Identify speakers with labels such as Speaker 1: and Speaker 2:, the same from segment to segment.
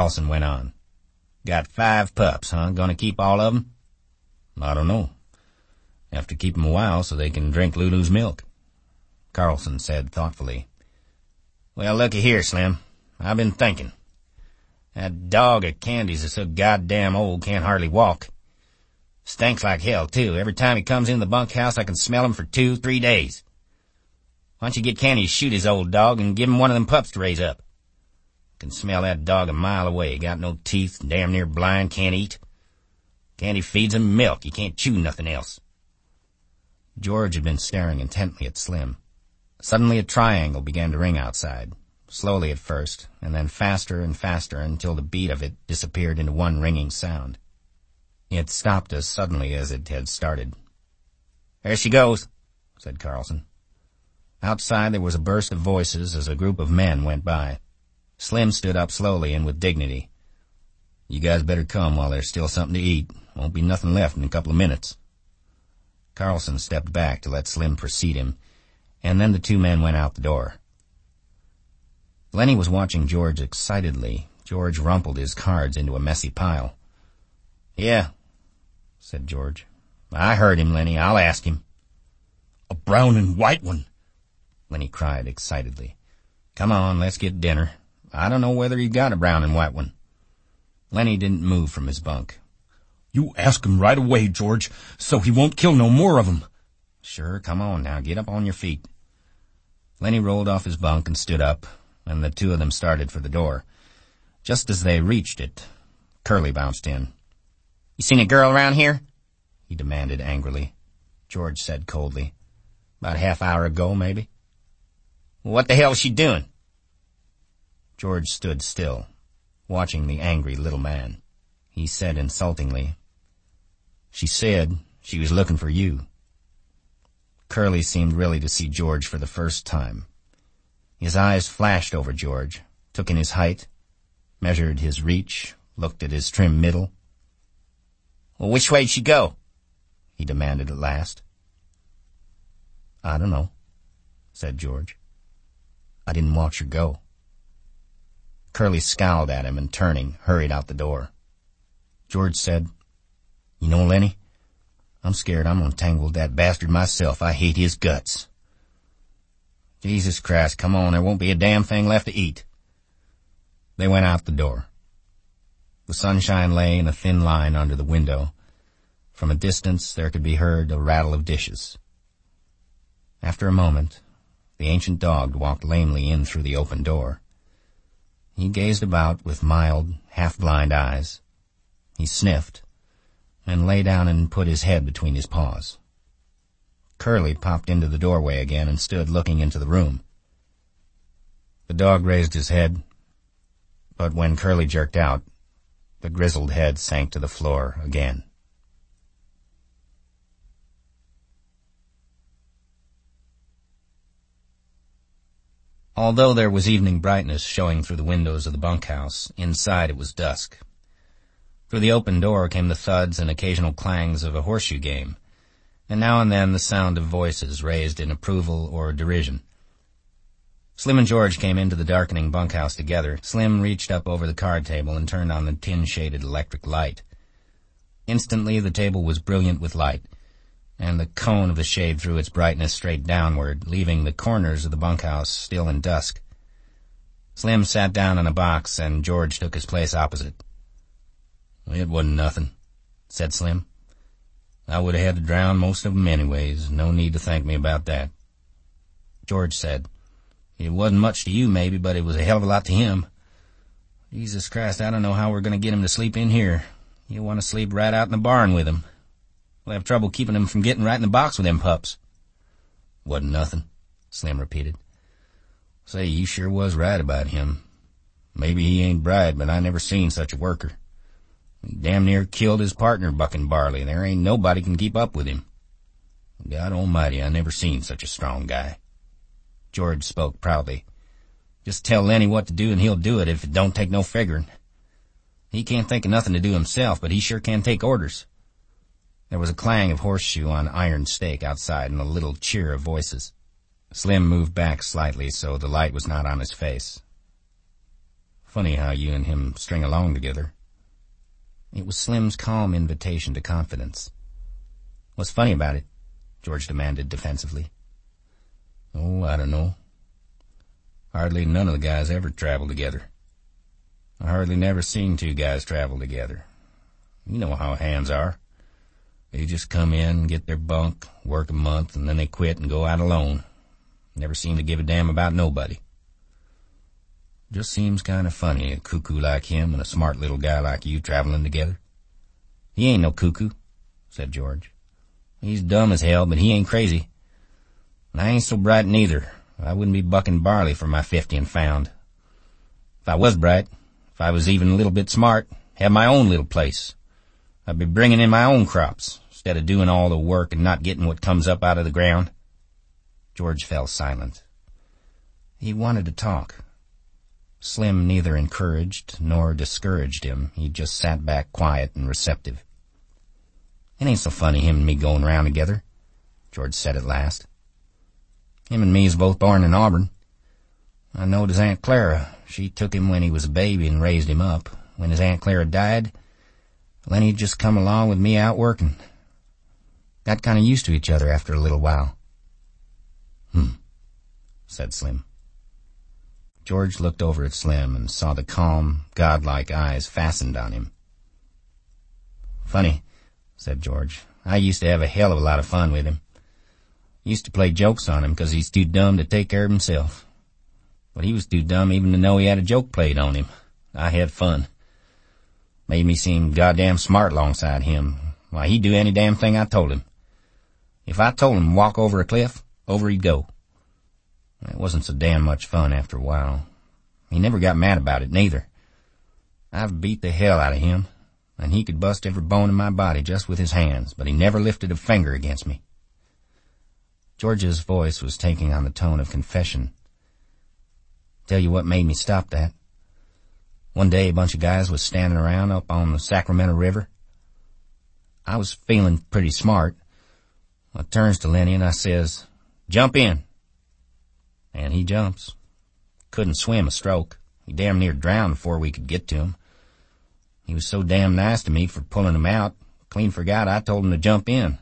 Speaker 1: Carlson went on. Got 5 pups, huh? Gonna keep all of 'em? I don't know. Have to keep 'em a while so they can drink Lulu's milk. Carlson said thoughtfully. Well, looky here, Slim. I've been thinking. That dog of Candy's is so goddamn old can't hardly walk. Stinks like hell, too. Every time he comes in the bunkhouse, I can smell him for 2-3 days. Why don't you get Candy to shoot his old dog and give him one of them pups to raise up? Can smell that dog a mile away. Got no teeth, damn near blind, can't eat. Candy feeds him milk. He can't chew nothing else. George had been staring intently at Slim. Suddenly a triangle began to ring outside, slowly at first, and then faster and faster until the beat of it disappeared into one ringing sound. It stopped as suddenly as it had started. There she goes, said Carlson. Outside there was a burst of voices as a group of men went by. Slim stood up slowly and with dignity. You guys better come while there's still something to eat. Won't be nothing left in a couple of minutes. Carlson stepped back to let Slim precede him, and then the 2 men went out the door. Lenny was watching George excitedly. George rumpled his cards into a messy pile. Yeah, said George. I heard him, Lenny. I'll ask him. A brown and white one, Lenny cried excitedly. Come on, let's get dinner. I don't know whether he got a brown and white one. Lenny didn't move from his bunk. You ask him right away, George, so he won't kill no more of 'em. Sure, come on now, get up on your feet. Lenny rolled off his bunk and stood up, and the 2 of them started for the door. Just as they reached it, Curly bounced in. You seen a girl around here? He demanded angrily. George said coldly. About a half hour ago, maybe. What the hell is she doing? George stood still, watching the angry little man. He said insultingly, She said she was looking for you. Curly seemed really to see George for the first time. His eyes flashed over George, took in his height, measured his reach, looked at his trim middle. Well, which way'd she go? He demanded at last. I don't know, said George. I didn't watch her go. Curly scowled at him and, turning, hurried out the door. George said, You know, Lenny, I'm scared I'm gonna tangle with that bastard myself. I hate his guts. Jesus Christ, come on, there won't be a damn thing left to eat. They went out the door. The sunshine lay in a thin line under the window. From a distance there could be heard a rattle of dishes. After a moment, the ancient dog walked lamely in through the open door. He gazed about with mild, half-blind eyes. He sniffed, and lay down and put his head between his paws. Curly popped into the doorway again and stood looking into the room. The dog raised his head, but when Curly jerked out, the grizzled head sank to the floor again. Although there was evening brightness showing through the windows of the bunkhouse, inside it was dusk. Through the open door came the thuds and occasional clangs of a horseshoe game, and now and then the sound of voices raised in approval or derision. Slim and George came into the darkening bunkhouse together. Slim reached up over the card table and turned on the tin-shaded electric light. Instantly the table was brilliant with light, and the cone of the shade threw its brightness straight downward, leaving the corners of the bunkhouse still in dusk. Slim sat down on a box, and George took his place opposite. It wasn't nothing, said Slim. I would have had to drown most of 'em anyways. No need to thank me about that. George said, It wasn't much to you, maybe, but it was a hell of a lot to him. Jesus Christ, I don't know how we're going to get him to sleep in here. He'll want to sleep right out in the barn with him. We'll have trouble keeping him from getting right in the box with them pups. Wasn't nothing, Slim repeated. Say, you sure was right about him. Maybe he ain't bright, but I never seen such a worker. He damn near killed his partner bucking barley. There ain't nobody can keep up with him. God almighty, I never seen such a strong guy. George spoke proudly. Just tell Lenny what to do and he'll do it if it don't take no figuring. He can't think of nothing to do himself, but he sure can take orders. There was a clang of horseshoe on iron stake outside and a little cheer of voices. Slim moved back slightly so the light was not on his face. Funny how you and him string along together." It was Slim's calm invitation to confidence. "What's funny about it?" George demanded defensively. "Oh, I don't know. Hardly none of the guys ever travel together. I hardly never seen two guys travel together. You know how hands are. They just come in, get their bunk, work a month, and then they quit and go out alone. Never seem to give a damn about nobody. Just seems kind of funny, a cuckoo like him and a smart little guy like you traveling together." "He ain't no cuckoo," said George. "He's dumb as hell, but he ain't crazy. And I ain't so bright neither. I wouldn't be bucking barley for my 50 and found. If I was bright, if I was even a little bit smart, have my own little place, I'd be bringing in my own crops, instead of doing all the work and not getting what comes up out of the ground." George fell silent. He wanted to talk. Slim neither encouraged nor discouraged him. He just sat back quiet and receptive. "It ain't so funny, him and me going round together," George said at last. "Him and me's both born in Auburn. I knowed his Aunt Clara. She took him when he was a baby and raised him up. When his Aunt Clara died, Lenny just come along with me out working. Got kind of used to each other after a little while." Said Slim. George looked over at Slim and saw the calm, godlike eyes fastened on him. "Funny," said George. "I used to have a hell of a lot of fun with him. Used to play jokes on him 'cause he's too dumb to take care of himself. But he was too dumb even to know he had a joke played on him. I had fun. Made me seem goddamn smart alongside him. Why, he'd do any damn thing I told him. If I told him to walk over a cliff, over he'd go. It wasn't so damn much fun after a while. He never got mad about it, neither. I've beat the hell out of him, and he could bust every bone in my body just with his hands, but he never lifted a finger against me." George's voice was taking on the tone of confession. "Tell you what made me stop that. One day a bunch of guys was standing around up on the Sacramento River. I was feeling pretty smart. I turns to Lenny and I says, 'Jump in.' And he jumps. Couldn't swim a stroke. He damn near drowned before we could get to him. He was so damn nice to me for pulling him out, clean forgot I told him to jump in.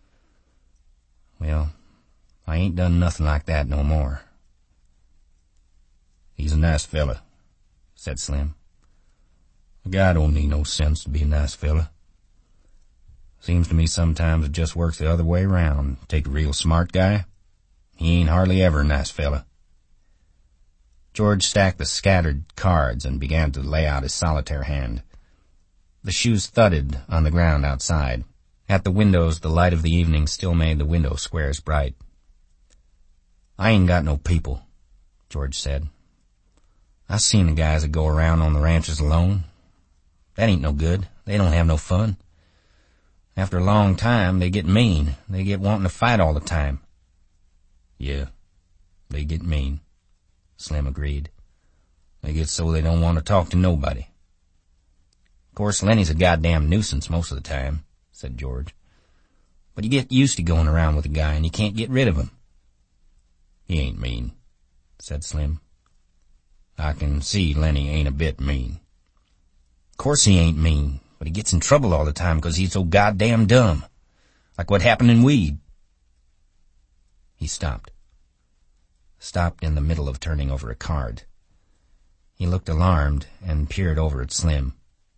Speaker 1: Well, I ain't done nothing like that no more." "He's a nice fella," said Slim. "A guy don't need no sense to be a nice fella. Seems to me sometimes it just works the other way around. Take a real smart guy, he ain't hardly ever a nice fella." George stacked the scattered cards and began to lay out his solitaire hand. The shoes thudded on the ground outside. At the windows, the light of the evening still made the window squares bright. "I ain't got no people," George said. "I seen the guys that go around on the ranches alone. That ain't no good. They don't have no fun. After a long time, they get mean. They get wanting to fight all the time." "Yeah, they get mean," Slim agreed. "They get so they don't want to talk to nobody." "Of course, Lenny's a goddamn nuisance most of the time," said George. "But you get used to going around with a guy and you can't get rid of him." "He ain't mean," said Slim. "I can see Lenny ain't a bit mean." "Of course he ain't mean, but he gets in trouble all the time 'cause he's so goddamn dumb. Like what happened in Weed." He stopped in the middle of turning over a card. He looked alarmed and peered over at Slim.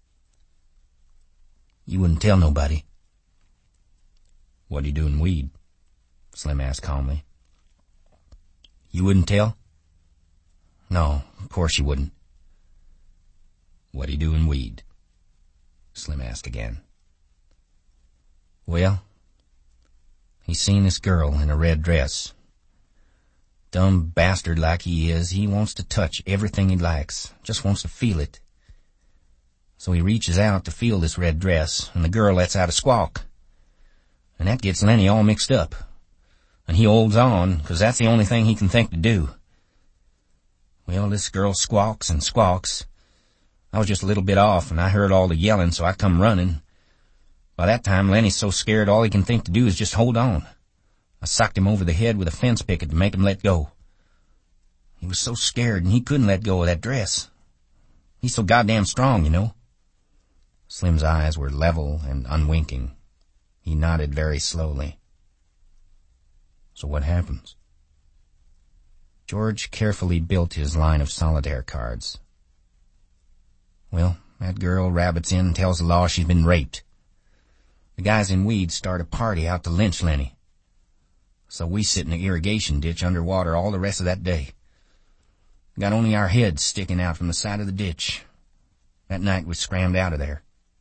Speaker 1: "You wouldn't tell nobody?" "What'd he do in Weed?" Slim asked calmly. "You wouldn't tell?" "No, of course you wouldn't." "What'd he do in Weed?" Slim asked again. "Well, he seen this girl in a red dress. Dumb bastard like he is, he wants to touch everything he likes, just wants to feel it. So he reaches out to feel this red dress, and the girl lets out a squawk. And that gets Lenny all mixed up. And he holds on, 'cause that's the only thing he can think to do. Well, this girl squawks and squawks. I was just a little bit off, and I heard all the yelling, so I come running. By that time, Lenny's so scared all he can think to do is just hold on. I socked him over the head with a fence picket to make him let go. He was so scared, and he couldn't let go of that dress. He's so goddamn strong, you know. Slim's eyes were level and unwinking. He nodded very slowly. So what happens? George carefully built his line of solitaire cards. Well, that girl rabbits in and tells the law she's been raped. The guys in Weeds start a party out to lynch Lenny. So we sit in the irrigation ditch underwater all the rest of that day. Got only our heads sticking out from the side of the ditch. That night we scrammed out of there.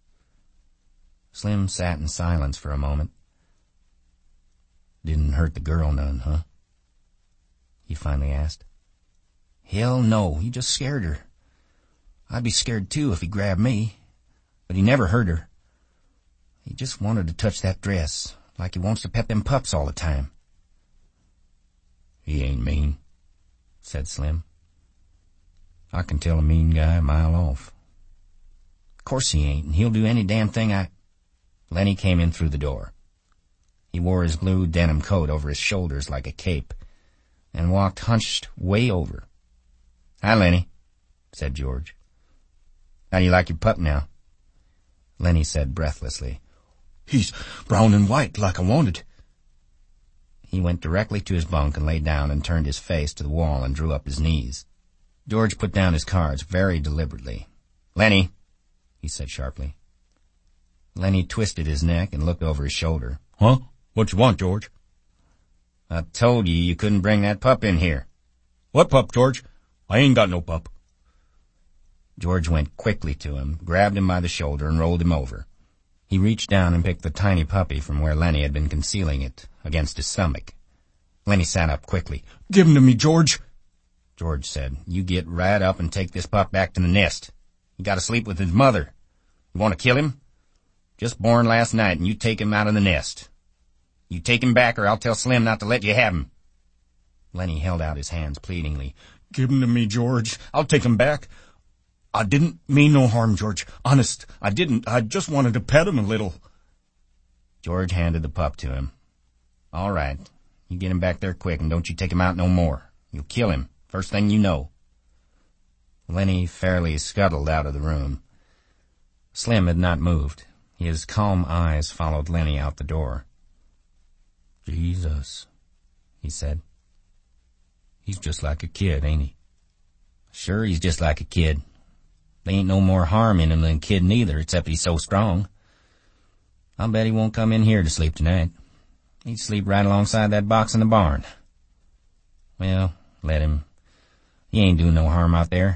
Speaker 1: Slim sat in silence for a moment. Didn't hurt the girl none, huh? He finally asked. Hell no, he just scared her. I'd be scared too if he grabbed me, but he never hurt her. He just wanted to touch that dress, like he wants to pet them pups all the time. He ain't mean, said Slim. I can tell a mean guy a mile off. Of course he ain't, and he'll do any damn thing Lenny came in through the door. He wore his blue denim coat over his shoulders like a cape, and walked hunched way over. Hi, Lenny, said George. How do you like your pup now? Lenny said breathlessly. He's brown and white like I wanted. He went directly to his bunk and lay down and turned his face to the wall and drew up his knees. George put down his cards very deliberately. Lenny, he said sharply. Lenny twisted his neck and looked over his shoulder. Huh? What you want, George? I told you couldn't bring that pup in here. What pup, George? I ain't got no pup. George went quickly to him, grabbed him by the shoulder, and rolled him over. He reached down and picked the tiny puppy from where Lenny had been concealing it, against his stomach. Lenny sat up quickly. Give him to me, George, George said. You get right up and take this pup back to the nest. He got to sleep with his mother. You want to kill him? Just born last night, and you take him out of the nest. You take him back, or I'll tell Slim not to let you have him. Lenny held out his hands pleadingly. Give him to me, George. I'll take him back. I didn't mean no harm, George. Honest, I didn't. I just wanted to pet him a little. George handed the pup to him. All right. You get him back there quick, and don't you take him out no more. You'll kill him, first thing you know. Lenny fairly scuttled out of the room. Slim had not moved. His calm eyes followed Lenny out the door. Jesus, he said. He's just like a kid, ain't he? Sure, he's just like a kid. There ain't no more harm in him than a kid neither, except he's so strong. I'll bet he won't come in here to sleep tonight. He'd sleep right alongside that box in the barn. Well, let him. He ain't doing no harm out there.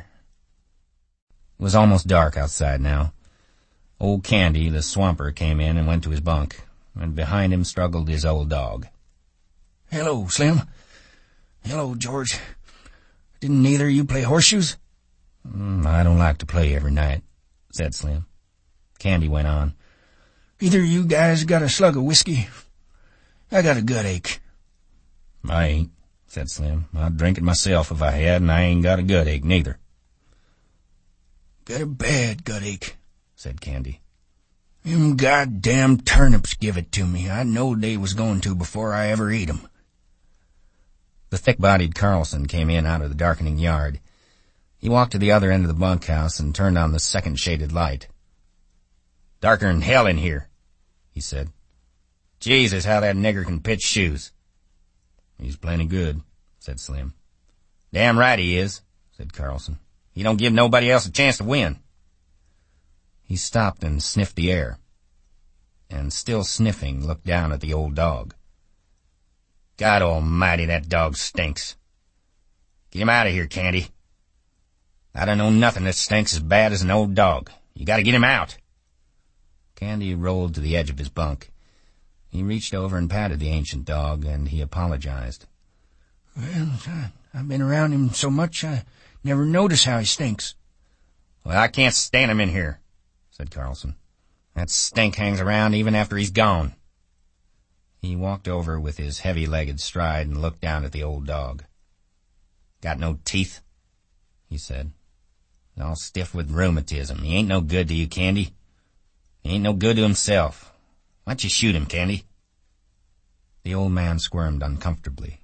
Speaker 1: It was almost dark outside now. Old Candy, the swamper, came in and went to his bunk, and behind him struggled his old dog. Hello, Slim. Hello, George. Didn't neither of you play horseshoes? I don't like to play every night, said Slim. Candy went on. Either you guys got a slug of whiskey? I got a gut ache. I ain't, said Slim. I'd drink it myself if I had, and I ain't got a gut ache neither. Got a bad gut ache, said Candy. Them goddamn turnips give it to me. I knowed they was going to before I ever ate 'em. The thick-bodied Carlson came in out of the darkening yard. He walked to the other end of the bunkhouse and turned on the second shaded light. Darker'n hell in here, he said. Jesus, how that nigger can pitch shoes. He's plenty good, said Slim. Damn right he is, said Carlson. He don't give nobody else a chance to win. He stopped and sniffed the air, and still sniffing, looked down at the old dog. God almighty, that dog stinks. Get him out of here, Candy. I don't know nothing that stinks as bad as an old dog. You gotta get him out. Candy rolled to the edge of his bunk. He reached over and patted the ancient dog, and he apologized. Well, I've been around him so much I never notice how he stinks. Well, I can't stand him in here, said Carlson. That stink hangs around even after he's gone. He walked over with his heavy-legged stride and looked down at the old dog. Got no teeth, he said. All stiff with rheumatism. He ain't no good to you, Candy. He ain't no good to himself. Why don't you shoot him, Candy? The old man squirmed uncomfortably.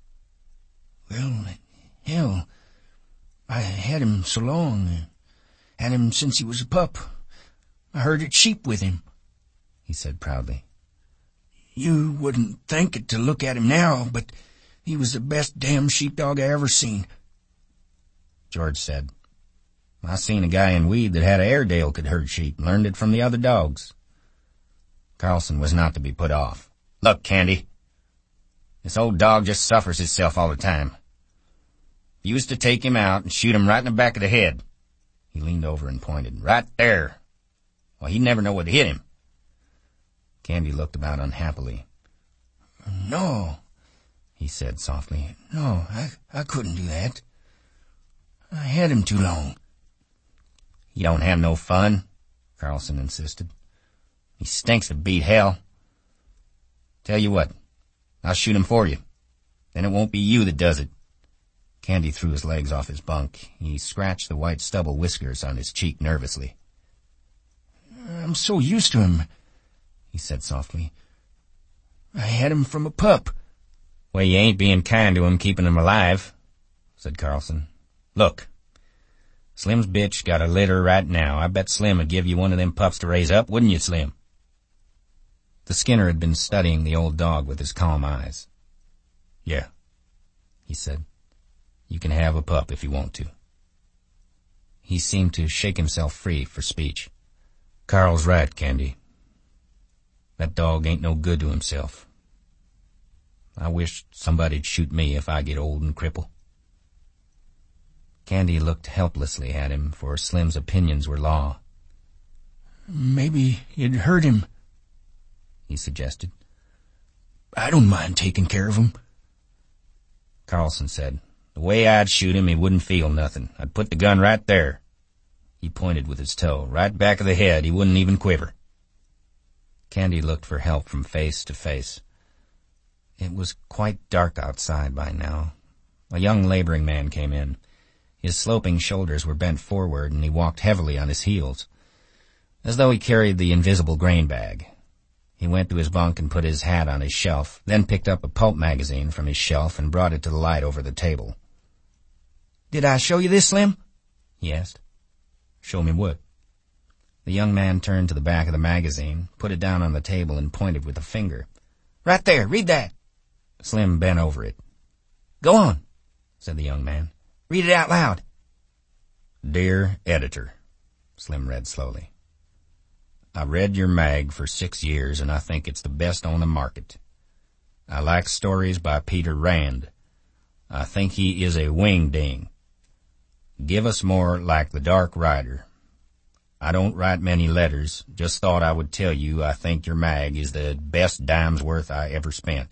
Speaker 1: Well, hell, I had him so long.
Speaker 2: Had him since he was a pup. I herded sheep with him," he said proudly. "You wouldn't think it to look at him now, but he was the best damn sheepdog I ever seen."
Speaker 1: George said, "I seen a guy in Weed that had a Airedale could herd sheep, learned it from the other dogs." Carlson was not to be put off. "Look, Candy, this old dog just suffers himself all the time. You used to take him out and shoot him right in the back of the head." He leaned over and pointed. "Right there. Well, he'd never know what hit him." Candy looked about unhappily.
Speaker 2: "No," he said softly. "No, I couldn't do that. I had him too long."
Speaker 1: "You don't have no fun," Carlson insisted. "He stinks to beat hell. Tell you what, I'll shoot him for you. Then it won't be you that does it." Candy threw his legs off his bunk. He scratched the white stubble whiskers on his cheek nervously.
Speaker 2: "I'm so used to him," he said softly. "I had him from a pup."
Speaker 1: "Well, you ain't being kind to him keeping him alive," said Carlson. "Look, Slim's bitch got a litter right now. I bet Slim would give you one of them pups to raise up, wouldn't you, Slim?" The Skinner had been studying the old dog with his calm eyes. "Yeah," he said. "You can have a pup if you want to." He seemed to shake himself free for speech. "Carl's right, Candy. That dog ain't no good to himself. I wish somebody'd shoot me if I get old and cripple." Candy looked helplessly at him, for Slim's opinions were law.
Speaker 2: "Maybe you'd hurt him," he suggested. "I don't mind taking care of him."
Speaker 1: Carlson said, "The way I'd shoot him, he wouldn't feel nothing. I'd put the gun right there." He pointed with his toe, right back of the head. He wouldn't even quiver. Candy looked for help from face to face. It was quite dark outside by now. A young laboring man came in. His sloping shoulders were bent forward, and he walked heavily on his heels, as though he carried the invisible grain bag. He went to his bunk and put his hat on his shelf, then picked up a pulp magazine from his shelf and brought it to the light over the table.
Speaker 2: "Did I show you this, Slim?"
Speaker 1: he asked. "Show me what?" The young man turned to the back of the magazine, put it down on the table, and pointed with a finger.
Speaker 2: "Right there, read that."
Speaker 1: Slim bent over it.
Speaker 2: "Go on,"
Speaker 1: said the young man.
Speaker 2: "Read it out loud."
Speaker 1: "Dear Editor," Slim read slowly. "I read your mag for 6 years, and I think it's the best on the market. I like stories by Peter Rand. I think he is a wingding. Give us more like The Dark Rider. I don't write many letters, just thought I would tell you I think your mag is the best dime's worth I ever spent."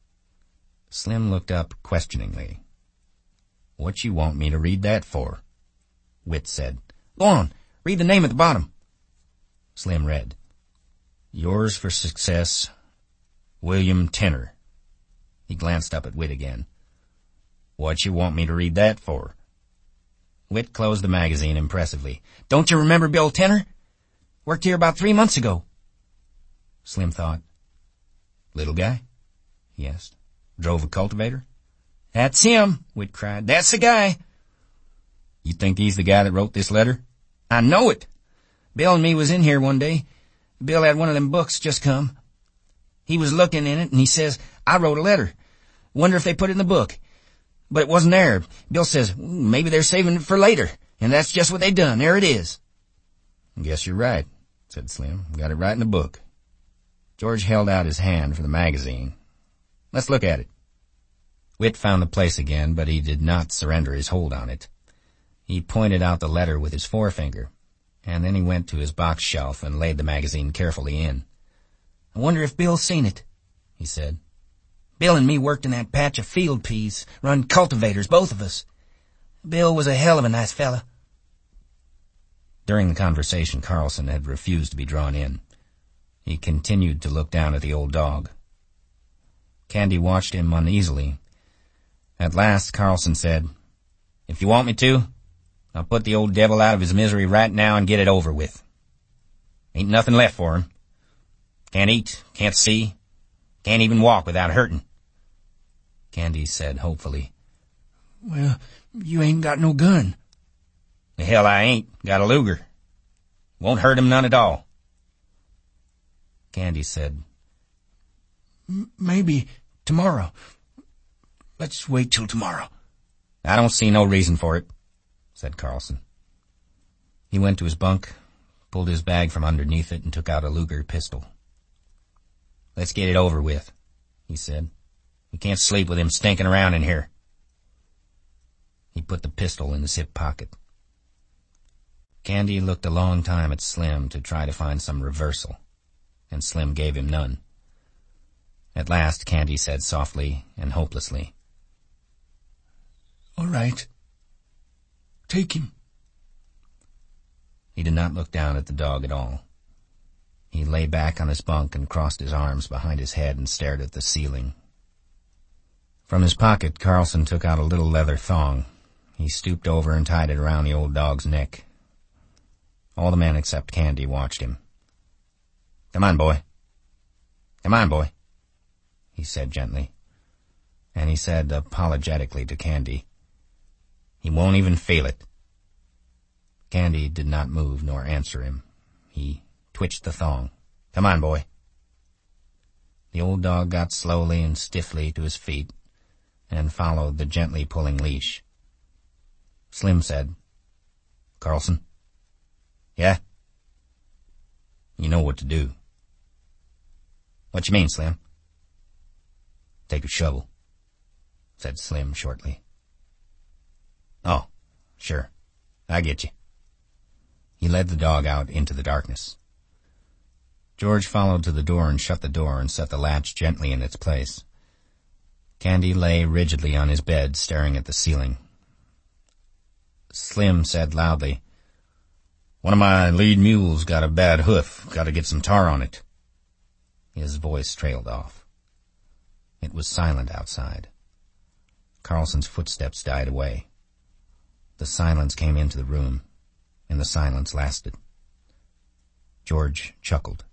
Speaker 1: Slim looked up questioningly. "What you want me to read that for?" Witt said.
Speaker 2: "Go on, read the name at the bottom."
Speaker 1: Slim read, "Yours for success, William Tenner." He glanced up at Witt again. "What you want me to read that for?" Witt closed the magazine impressively.
Speaker 2: "Don't you remember Bill Tenner? Worked here about 3 months ago."
Speaker 1: Slim thought. "Little guy?" he asked. "Drove a cultivator?"
Speaker 2: "That's him," Witt cried. "That's the guy."
Speaker 1: "You think he's the guy that wrote this letter?"
Speaker 2: "I know it. Bill and me was in here one day. Bill had one of them books just come. He was looking in it, and he says, 'I wrote a letter. Wonder if they put it in the book.' But it wasn't there. Bill says, 'Maybe they're saving it for later.' And that's just what they done. There it is."
Speaker 1: "Guess you're right," said Slim. "Got it right in the book." George held out his hand for the magazine. "Let's look at it." Witt found the place again, but he did not surrender his hold on it. He pointed out the letter with his forefinger, and then he went to his box shelf and laid the magazine carefully in.
Speaker 2: "I wonder if Bill's seen it," he said. "Bill and me worked in that patch of field peas, run cultivators, both of us. Bill was a hell of a nice fella."
Speaker 1: During the conversation, Carlson had refused to be drawn in. He continued to look down at the old dog. Candy watched him uneasily. At last, Carlson said, "If you want me to, I'll put the old devil out of his misery right now and get it over with. Ain't nothing left for him. Can't eat, can't see, can't even walk without hurting." Candy said hopefully,
Speaker 2: "Well, you ain't got no gun." The hell I ain't. Got a Luger. Won't hurt him none at all.
Speaker 1: Candy said,
Speaker 2: Maybe tomorrow. Let's wait till tomorrow.
Speaker 1: I don't see no reason for it, said Carlson. He went to his bunk, pulled his bag from underneath it, and took out a Luger pistol. Let's get it over with, he said. We can't sleep with him stinking around in here. He put the pistol in his hip pocket. Candy looked a long time at Slim to try to find some reversal, and Slim gave him none. At last, Candy said softly and hopelessly,
Speaker 2: All right. Take him.
Speaker 1: He did not look down at the dog at all. He lay back on his bunk and crossed his arms behind his head and stared at the ceiling. From his pocket, Carlson took out a little leather thong. He stooped over and tied it around the old dog's neck. All the men except Candy watched him. Come on, boy. Come on, boy, he said gently. And he said apologetically to Candy, He won't even feel it. Candy did not move nor answer him. He twitched the thong. Come on, boy. The old dog got slowly and stiffly to his feet and followed the gently pulling leash. Slim said, Carlson? Yeah? You know what to do. What you mean, Slim? Take a shovel, said Slim shortly. Oh, sure. I get you. He led the dog out into the darkness. George followed to the door and shut the door and set the latch gently in its place. Candy lay rigidly on his bed, staring at the ceiling. Slim said loudly, One of my lead mules got a bad hoof. Got to get some tar on it. His voice trailed off. It was silent outside. Carlson's footsteps died away. The silence came into the room, and the silence lasted. George chuckled.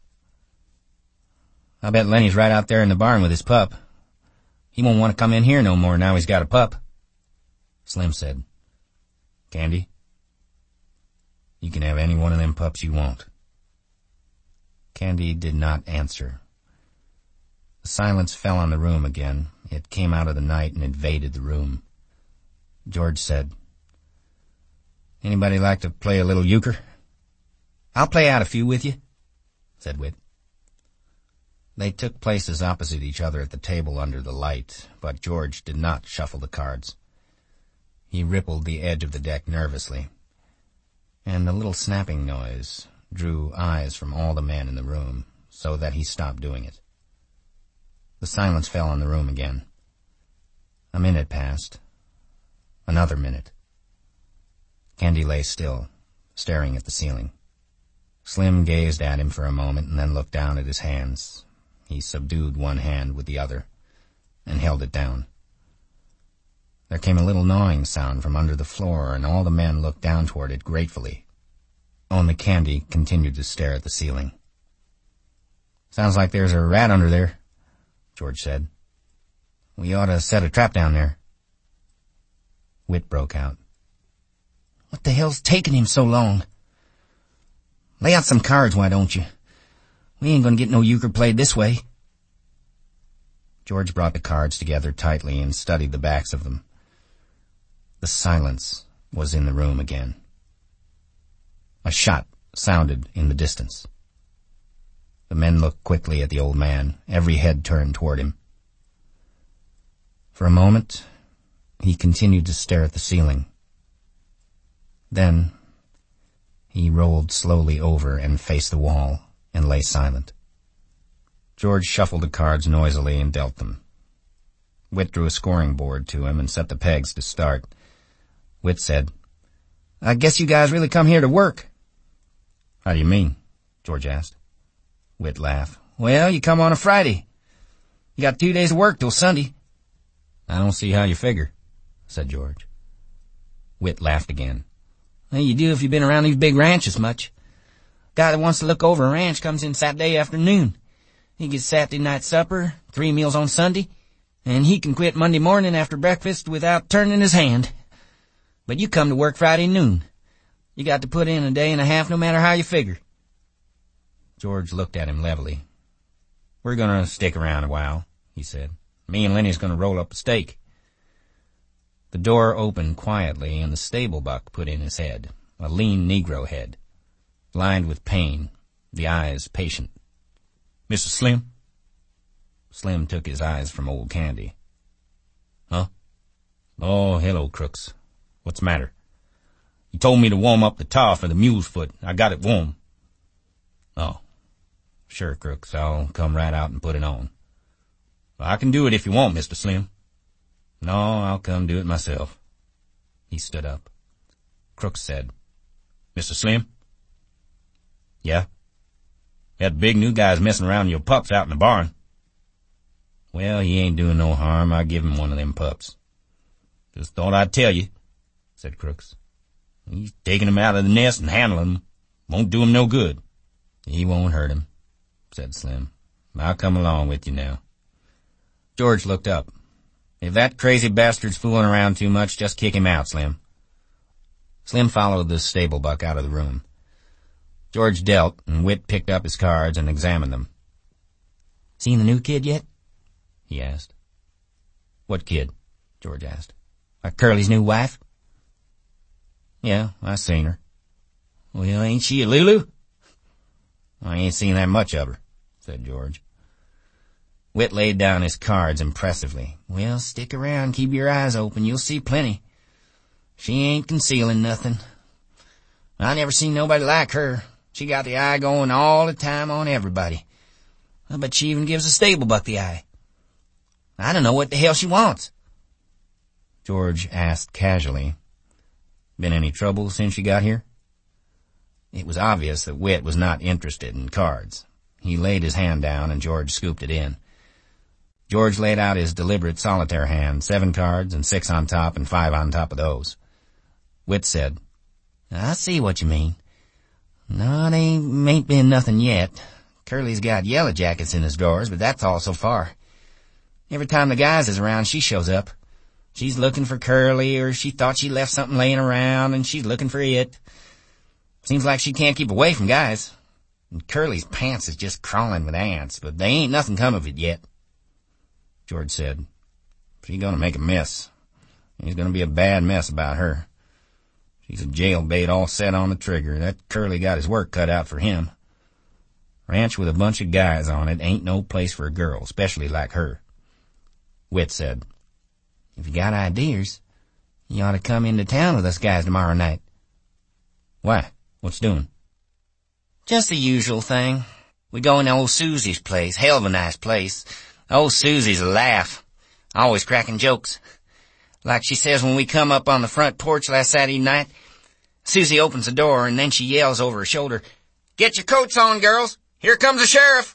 Speaker 1: I bet Lenny's right out there in the barn with his pup. He won't want to come in here no more now he's got a pup. Slim said, Candy, you can have any one of them pups you want. Candy did not answer. The silence fell on the room again. It came out of the night and invaded the room. George said, Anybody like to play a little euchre? I'll play out a few with you, said Whit. They took places opposite each other at the table under the light, but George did not shuffle the cards. He rippled the edge of the deck nervously, and the little snapping noise drew eyes from all the men in the room, so that he stopped doing it. The silence fell on the room again. A minute passed. Another minute. Candy lay still, staring at the ceiling. Slim gazed at him for a moment and then looked down at his hands. He subdued one hand with the other and held it down. There came a little gnawing sound from under the floor, and all the men looked down toward it gratefully. Only Candy continued to stare at the ceiling. Sounds like there's a rat under there, George said. We ought to set a trap down there. Whit broke out. What the hell's taking him so long? Lay out some cards, why don't you? We ain't gonna get no euchre played this way. George brought the cards together tightly and studied the backs of them. The silence was in the room again. A shot sounded in the distance. The men looked quickly at the old man, every head turned toward him. For a moment, he continued to stare at the ceiling. Then, he rolled slowly over and faced the wall and lay silent. George shuffled the cards noisily and dealt them. Whit drew a scoring board to him and set the pegs to start. Whit said, I guess you guys really come here to work. How do you mean? George asked. Whit laughed. Well, you come on a Friday. You got 2 days of work till Sunday. I don't see how you figure, said George. Whit laughed again. Well, you do if you've been around these big ranches much. Guy that wants to look over a ranch comes in Saturday afternoon. He gets Saturday night supper, 3 meals on Sunday, and he can quit Monday morning after breakfast without turning his hand. But you come to work Friday noon.
Speaker 2: You got to put in a day and a half no matter how you figure. George looked at him levelly. We're gonna stick around a while, he said. Me and Lenny's gonna roll up a steak. The door opened quietly and the stable buck put in his head, a lean Negro head, lined with pain, the eyes patient. Mr. Slim? Slim took his eyes from old Candy. Huh? Oh, hello, Crooks. What's the matter? You told me to warm up the tar for the mule's foot. I got it warm. Oh. Sure, Crooks. I'll come right out and put it on. I can do it if you want, Mr. Slim. No, I'll come do it myself. He stood up. Crooks said, Mr. Slim? Yeah? That big new guy's messing around your pups out in the barn. Well, he ain't doing no harm. I give him one of them pups. Just thought I'd tell you, said Crooks. He's taking him out of the nest and handling him. Won't do him no good. He won't hurt him, said Slim. I'll come along with you now. George looked up. If that crazy bastard's fooling around too much, just kick him out, Slim. Slim followed the stable buck out of the room. George dealt, and Whit picked up his cards and examined them. Seen the new kid yet? He asked. What kid? George asked. Curly's new wife? Yeah, I seen her. Well, ain't she a Lulu? I ain't seen that much of her, said George. Whit laid down his cards impressively. Well, stick around, keep your eyes open, you'll see plenty. She ain't concealing nothing. I never seen nobody like her. She got the eye going all the time on everybody. I bet she even gives a stable buck the eye. I don't know what the hell she wants. George asked casually, Been any trouble since you got here? It was obvious that Whit was not interested in cards. He laid his hand down and George scooped it in. George laid out his deliberate solitaire hand, 7 cards and 6 on top and 5 on top of those. Whit said, I see what you mean. No, it ain't been nothing yet. Curly's got yellow jackets in his drawers, but that's all so far. Every time the guys is around, she shows up. She's looking for Curly, or she thought she left something laying around, and she's looking for it. Seems like she can't keep away from guys. And Curly's pants is just crawling with ants, but they ain't nothing come of it yet. George said, She's gonna make a mess. There's gonna be a bad mess about her. She's a jailbait all set on the trigger. That Curly got his work cut out for him. Ranch with a bunch of guys on it ain't no place for a girl, especially like her. Whit said, If you got ideas, you ought to come into town with us guys tomorrow night. Why? What's doing? Just the usual thing. We go into old Susie's place. Hell of a nice place. Old Susie's a laugh. Always cracking jokes. Like she says when we come up on the front porch last Saturday night, Susie opens the door and then she yells over her shoulder, Get your coats on, girls. Here comes the sheriff.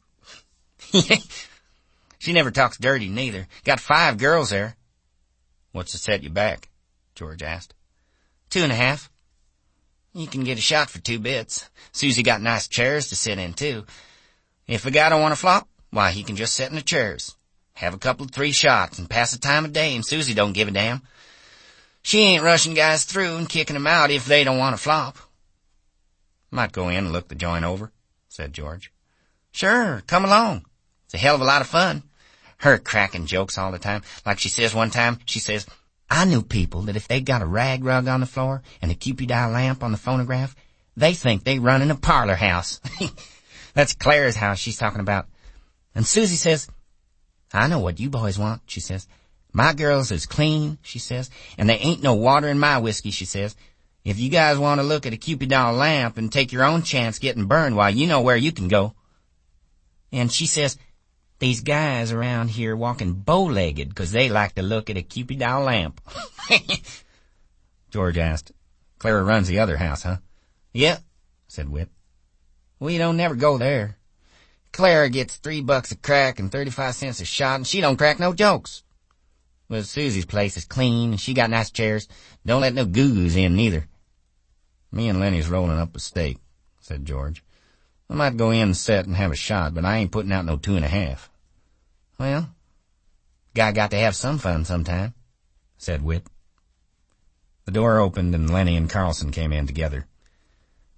Speaker 2: She never talks dirty, neither. Got 5 girls there. What's to set you back? George asked. 2.5. You can get a shot for 2 bits. Susie got nice chairs to sit in, too. If a guy don't want to flop, why, he can just sit in the chairs. Have a couple of 3 shots and pass the time of day, and Susie don't give a damn. She ain't rushing guys through and kicking them out if they don't want to flop. Might go in and look the joint over, said George. Sure, come along. It's a hell of a lot of fun. Her cracking jokes all the time. Like she says one time, she says, I knew people that if they got a rag rug on the floor and a Cupid eye lamp on the phonograph, they think they run in a parlor house. That's Clara's house she's talking about. And Susie says, I know what you boys want, she says. My girls is clean, she says, and there ain't no water in my whiskey, she says. If you guys want to look at a Cupid doll lamp and take your own chance getting burned, why, you know where you can go. And she says, these guys around here walking bow-legged 'cause they like to look at a Cupid doll lamp. George asked, Clara runs the other house, huh? Yep, said Whit. We don't never go there. Clara gets $3 a crack and 35 cents a shot, and she don't crack no jokes. Well, Susie's place is clean, and she got nice chairs. Don't let no goo-goos in, neither. Me and Lenny's rolling up a steak, said George. I might go in and set and have a shot, but I ain't putting out no 2.5. Well, guy got to have some fun sometime, said Whit. The door opened and Lenny and Carlson came in together.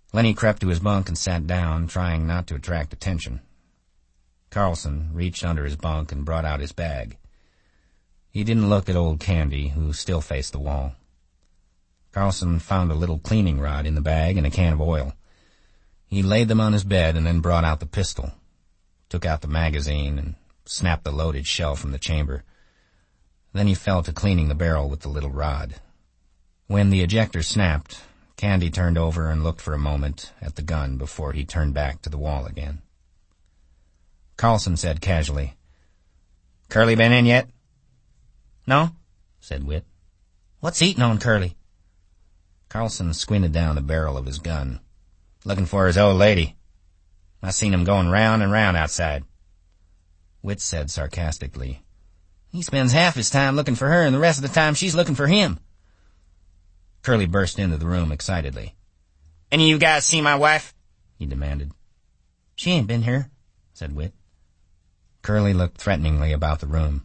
Speaker 1: Lenny crept to his bunk and sat down, trying not to attract attention. Carlson reached under his bunk and brought out his bag. He didn't look at old Candy, who still faced the wall. Carlson found a little cleaning rod in the bag and a can of oil. He laid them on his bed and then brought out the pistol, took out the magazine, and snapped the loaded shell from the chamber. Then he fell to cleaning the barrel with the little rod. When the ejector snapped, Candy turned over and looked for a moment at the gun before he turned back to the wall again. Carlson said casually, "Curly been in yet?"
Speaker 2: "No,"
Speaker 1: said Whit.
Speaker 2: "What's eating on Curly?"
Speaker 1: Carlson squinted down the barrel of his gun. "Looking for his old lady. I seen him going round and round outside." Whit said sarcastically,
Speaker 2: "He spends half his time looking for her and the rest of the time she's looking for him."
Speaker 1: Curly burst into the room excitedly.
Speaker 2: "Any of you guys see my wife?"
Speaker 1: he demanded.
Speaker 2: "She ain't been here,"
Speaker 1: said Whit. Curly looked threateningly about the room.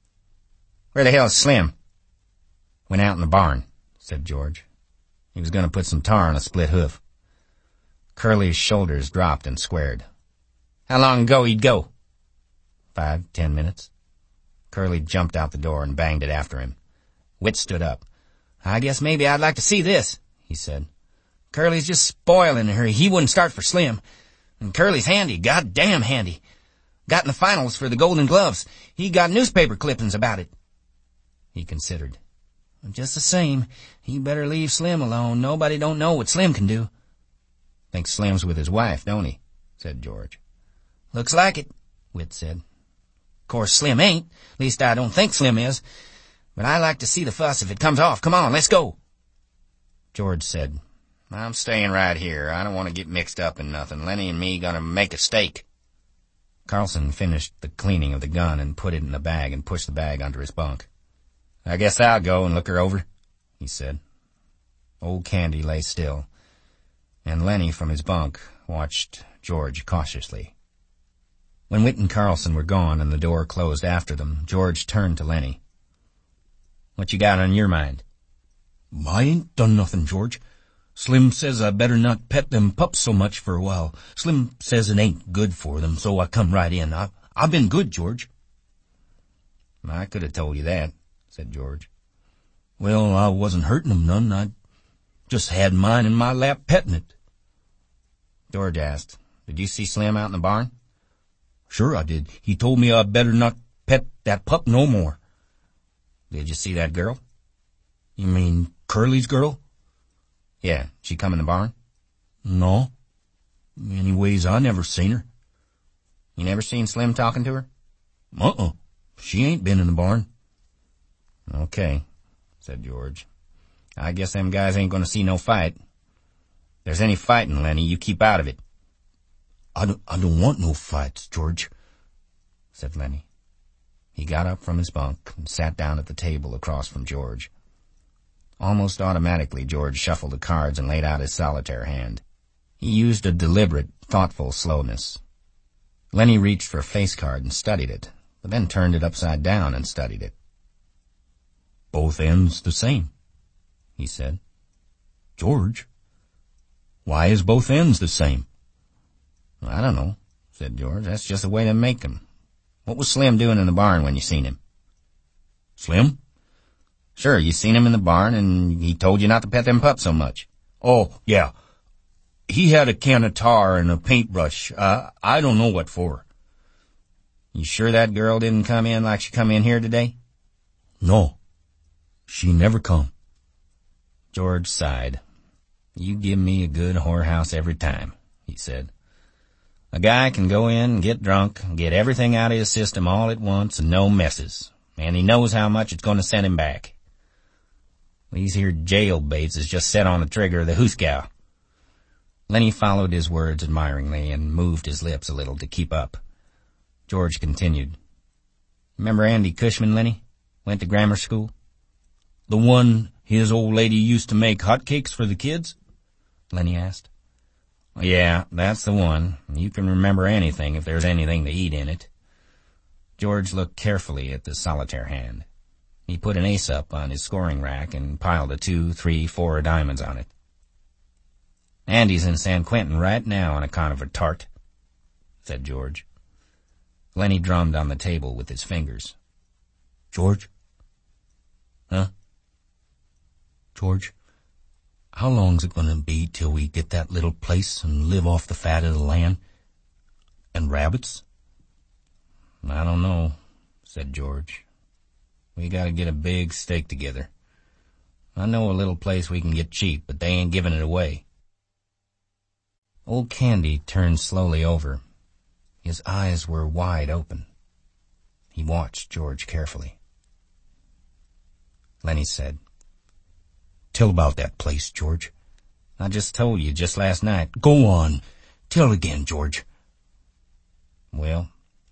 Speaker 2: "Where the hell's Slim?"
Speaker 1: "Went out in the barn," said George. "He was going to put some tar on a split hoof." Curly's shoulders dropped and squared.
Speaker 2: "How long ago he'd go?"
Speaker 1: 5-10 minutes. Curly jumped out the door and banged it after him. Whit stood up.
Speaker 2: "I guess maybe I'd like to see this," he said. "Curly's just spoiling her. He wouldn't start for Slim. And Curly's handy, goddamn handy. Got in the finals for the Golden Gloves. He got newspaper clippings about it."
Speaker 1: He considered.
Speaker 2: "Just the same, he better leave Slim alone. Nobody don't know what Slim can do."
Speaker 1: "Thinks Slim's with his wife, don't he?" said George.
Speaker 2: "Looks like it," Whit said. "Course Slim ain't. Least I don't think Slim is. But I like to see the fuss if it comes off. Come on, let's go."
Speaker 1: George said, "I'm staying right here. I don't want to get mixed up in nothing. Lenny and me gonna make a steak." Carlson finished the cleaning of the gun and put it in the bag and pushed the bag under his bunk. "I guess I'll go and look her over," he said. Old Candy lay still, and Lenny from his bunk watched George cautiously. When Whit and Carlson were gone and the door closed after them, George turned to Lenny. "What you got on your mind?"
Speaker 3: "I ain't done nothing, George. Slim says I better not pet them pups so much for a while. Slim says it ain't good for them, so I come right in. I've been good, George."
Speaker 1: "I could have told you that," said George.
Speaker 3: "Well, I wasn't hurting them none. I just had mine in my lap petting it."
Speaker 1: George asked, "Did you see Slim out in the barn?"
Speaker 3: "Sure I did. He told me I better not pet that pup no more."
Speaker 1: "Did you see that girl?"
Speaker 3: "You mean Curly's girl?"
Speaker 1: "Yeah. She come in the barn?"
Speaker 3: "No. Anyways, I never seen her."
Speaker 1: "You never seen Slim talking to her?"
Speaker 3: "Uh-uh. She ain't been in the barn."
Speaker 1: "Okay," said George. "I guess them guys ain't gonna see no fight. If there's any fighting, Lenny, you keep out of it."
Speaker 3: I don't want no fights, George,"
Speaker 1: said Lenny. He got up from his bunk and sat down at the table across from George. Almost automatically, George shuffled the cards and laid out his solitaire hand. He used a deliberate, thoughtful slowness. Lenny reached for a face card and studied it, but then turned it upside down and studied it.
Speaker 3: "Both ends the same," he said. "George, why is both ends the same?"
Speaker 1: "I don't know," said George. "That's just the way they make 'em. What was Slim doing in the barn when you seen him?"
Speaker 3: "Slim?"
Speaker 1: "Sure, you seen him in the barn, and he told you not to pet them pups so much."
Speaker 3: "Oh, yeah. He had a can of tar and a paintbrush. I don't know what for."
Speaker 1: "You sure that girl didn't come in like she come in here today?"
Speaker 3: "No. She never come."
Speaker 1: George sighed. "You give me a good whorehouse every time," he said. "A guy can go in and get drunk and get everything out of his system all at once and no messes, and he knows how much it's going to send him back. These here jail baits is just set on the trigger of the hoosegow." Lenny followed his words admiringly and moved his lips a little to keep up. George continued. "Remember Andy Cushman, Lenny? Went to grammar school?"
Speaker 3: "The one his old lady used to make hotcakes for the kids?"
Speaker 1: Lenny asked. "Yeah, that's the one. You can remember anything if there's anything to eat in it." George looked carefully at the solitaire hand. He put an ace up on his scoring rack and piled a 2, 3, 4 diamonds on it. Andy's in San Quentin right now on account of a tart, said George. Lenny drummed on the table with his fingers.
Speaker 3: George? Huh? George, how long's it gonna be till we get that little place and live off the fat of the land? And rabbits?
Speaker 1: I don't know, said George. We gotta get a big stake together. I know a little place we can get cheap, but they ain't giving it away. Old Candy turned slowly over. His eyes were wide open. He watched George carefully. Lenny said,
Speaker 3: Tell about that place, George.
Speaker 1: I just told you just last night.
Speaker 3: Go on. Tell again, George.
Speaker 1: Well,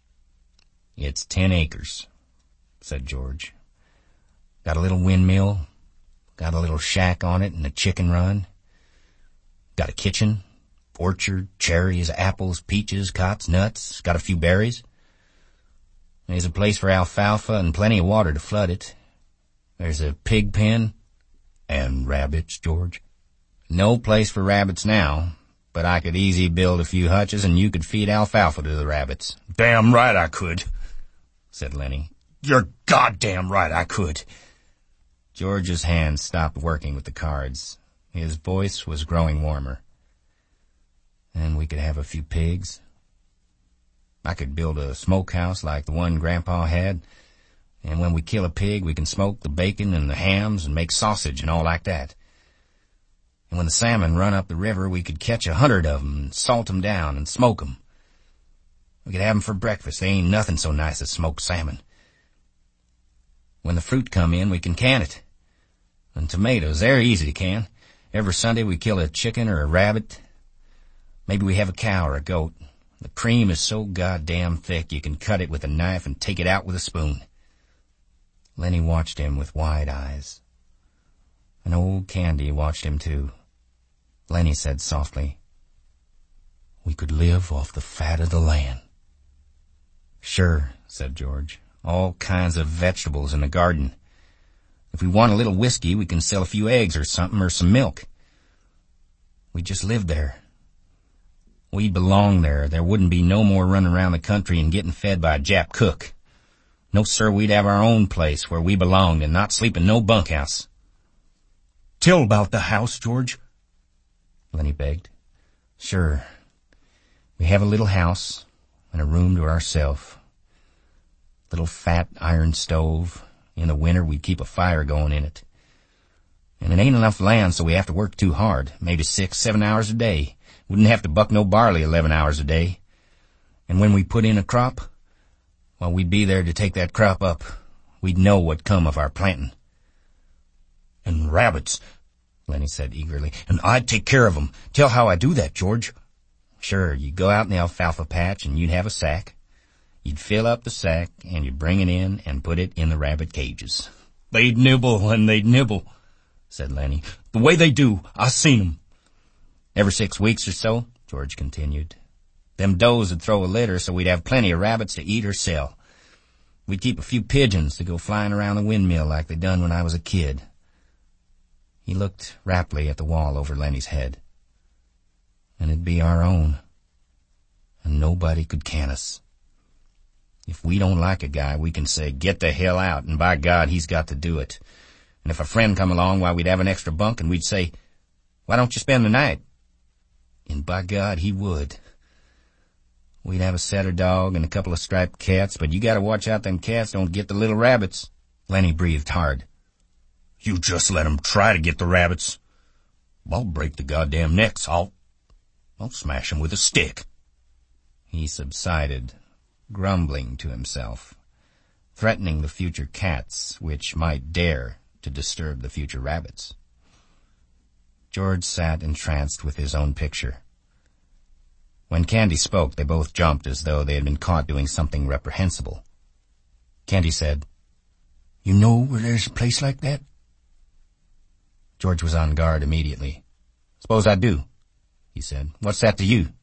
Speaker 1: it's 10 acres, said George. Got a little windmill, got a little shack on it and a chicken run. Got a kitchen, orchard, cherries, apples, peaches, cots, nuts. Got a few berries. There's a place for alfalfa and plenty of water to flood it. There's a pig pen.
Speaker 3: And rabbits, George?
Speaker 1: No place for rabbits now, but I could easy build a few hutches and you could feed alfalfa to the rabbits.
Speaker 3: Damn right I could,
Speaker 1: said Lenny.
Speaker 3: You're goddamn right I could.
Speaker 1: George's hands stopped working with the cards. His voice was growing warmer. And we could have a few pigs. I could build a smokehouse like the one Grandpa had, and when we kill a pig, we can smoke the bacon and the hams and make sausage and all like that. And when the salmon run up the river, we could catch 100 of 'em and salt 'em down and smoke 'em. We could have 'em for breakfast. They ain't nothing so nice as smoked salmon. When the fruit come in, we can can it. And tomatoes, they're easy to can. Every Sunday we kill a chicken or a rabbit. Maybe we have a cow or a goat. The cream is so goddamn thick you can cut it with a knife and take it out with a spoon. Lenny watched him with wide eyes. And old Candy watched him too. Lenny said softly,
Speaker 3: We could live off the fat of the land.
Speaker 1: Sure, said George. All kinds of vegetables in the garden. If we want a little whiskey, we can sell a few eggs or something, or some milk. We just live there. We'd belong there. There wouldn't be no more running around the country and getting fed by a Jap cook. No, sir, we'd have our own place where we belonged and not sleep in no bunkhouse.
Speaker 3: Tell about the house, George,
Speaker 1: Lenny begged. Sure. We have a little house and a room to ourselves. Little fat iron stove. In the winter, we'd keep a fire going in it. And it ain't enough land, so we have to work too hard, maybe 6-7 hours a day. Wouldn't have to buck no barley 11 hours a day. And when we put in a crop, well, we'd be there to take that crop up. We'd know what come of our planting.
Speaker 3: And rabbits, Lenny said eagerly, and I'd take care of 'em. Tell how I do that, George.
Speaker 1: Sure, you'd go out in the alfalfa patch and you'd have a sack. You'd fill up the sack and you'd bring it in and put it in the rabbit cages.
Speaker 3: They'd nibble and they'd nibble, said Lenny. The way they do, I seen 'em.
Speaker 1: Every 6 weeks or so, George continued, them does would throw a litter so we'd have plenty of rabbits to eat or sell. We'd keep a few pigeons to go flying around the windmill like they done when I was a kid. He looked raptly at the wall over Lenny's head. And it'd be our own. And nobody could can us. If we don't like a guy, we can say, get the hell out, and by God, he's got to do it. And if a friend come along, why, we'd have an extra bunk, and we'd say, why don't you spend the night? And by God, he would. We'd have a setter dog and a couple of striped cats, but you gotta watch out them cats don't get the little rabbits. Lenny breathed hard.
Speaker 3: You just let 'em try to get the rabbits. I'll break the goddamn necks. I'll smash 'em with a stick.
Speaker 1: He subsided, grumbling to himself, threatening the future cats which might dare to disturb the future rabbits. George sat entranced with his own picture. When Candy spoke, they both jumped as though they had been caught doing something reprehensible. Candy said,
Speaker 3: You know where there's a place like that?
Speaker 1: George was on guard immediately. Suppose I do, he said. What's that to you?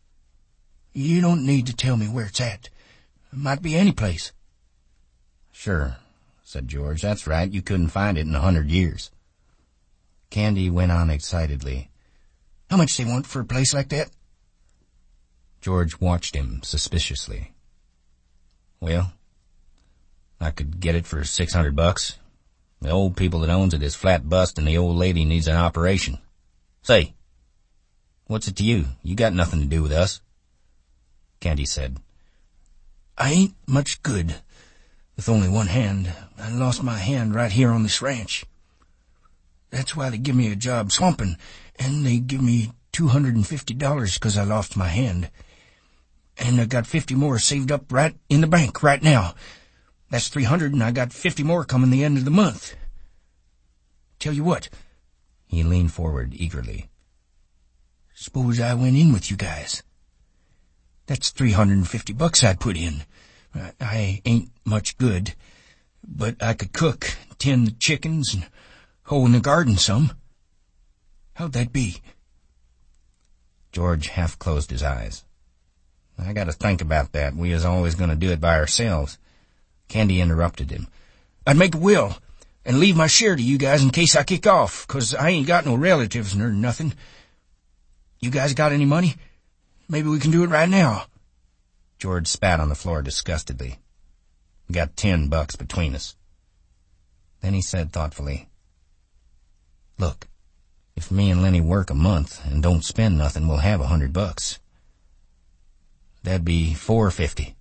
Speaker 3: You don't need to tell me where it's at. It might be any place.
Speaker 1: Sure, said George. That's right. You couldn't find it in 100 years. Candy went on excitedly.
Speaker 2: How much they want for a place like that?
Speaker 1: George watched him suspiciously. Well, I could get it for $600. The old people that owns it is flat bust and the old lady needs an operation. Say, what's it to you? You got nothing to do with us. Candy said,
Speaker 2: I ain't much good with only one hand. I lost my hand right here on this ranch. That's why they give me a job swamping, and they give me $250 because I lost my hand. And I got 50 more saved up right in the bank right now. That's 300, and I got 50 more coming the end of the month. Tell you what.
Speaker 1: He leaned forward eagerly.
Speaker 2: Suppose I went in with you guys. That's $350 I'd put in. I ain't much good, but I could cook, tend the chickens, and hoe in the garden some. How'd that be?
Speaker 1: George half closed his eyes. I gotta think about that. We is always gonna do it by ourselves. Candy interrupted him.
Speaker 2: I'd make a will and leave my share to you guys in case I kick off, 'cause I ain't got no relatives nor nothing. You guys got any money? Maybe we can do it right now.
Speaker 1: George spat on the floor disgustedly. We got $10 between us. Then he said thoughtfully, Look, if me and Lenny work a month and don't spend nothing, we'll have $100. That'd be $450.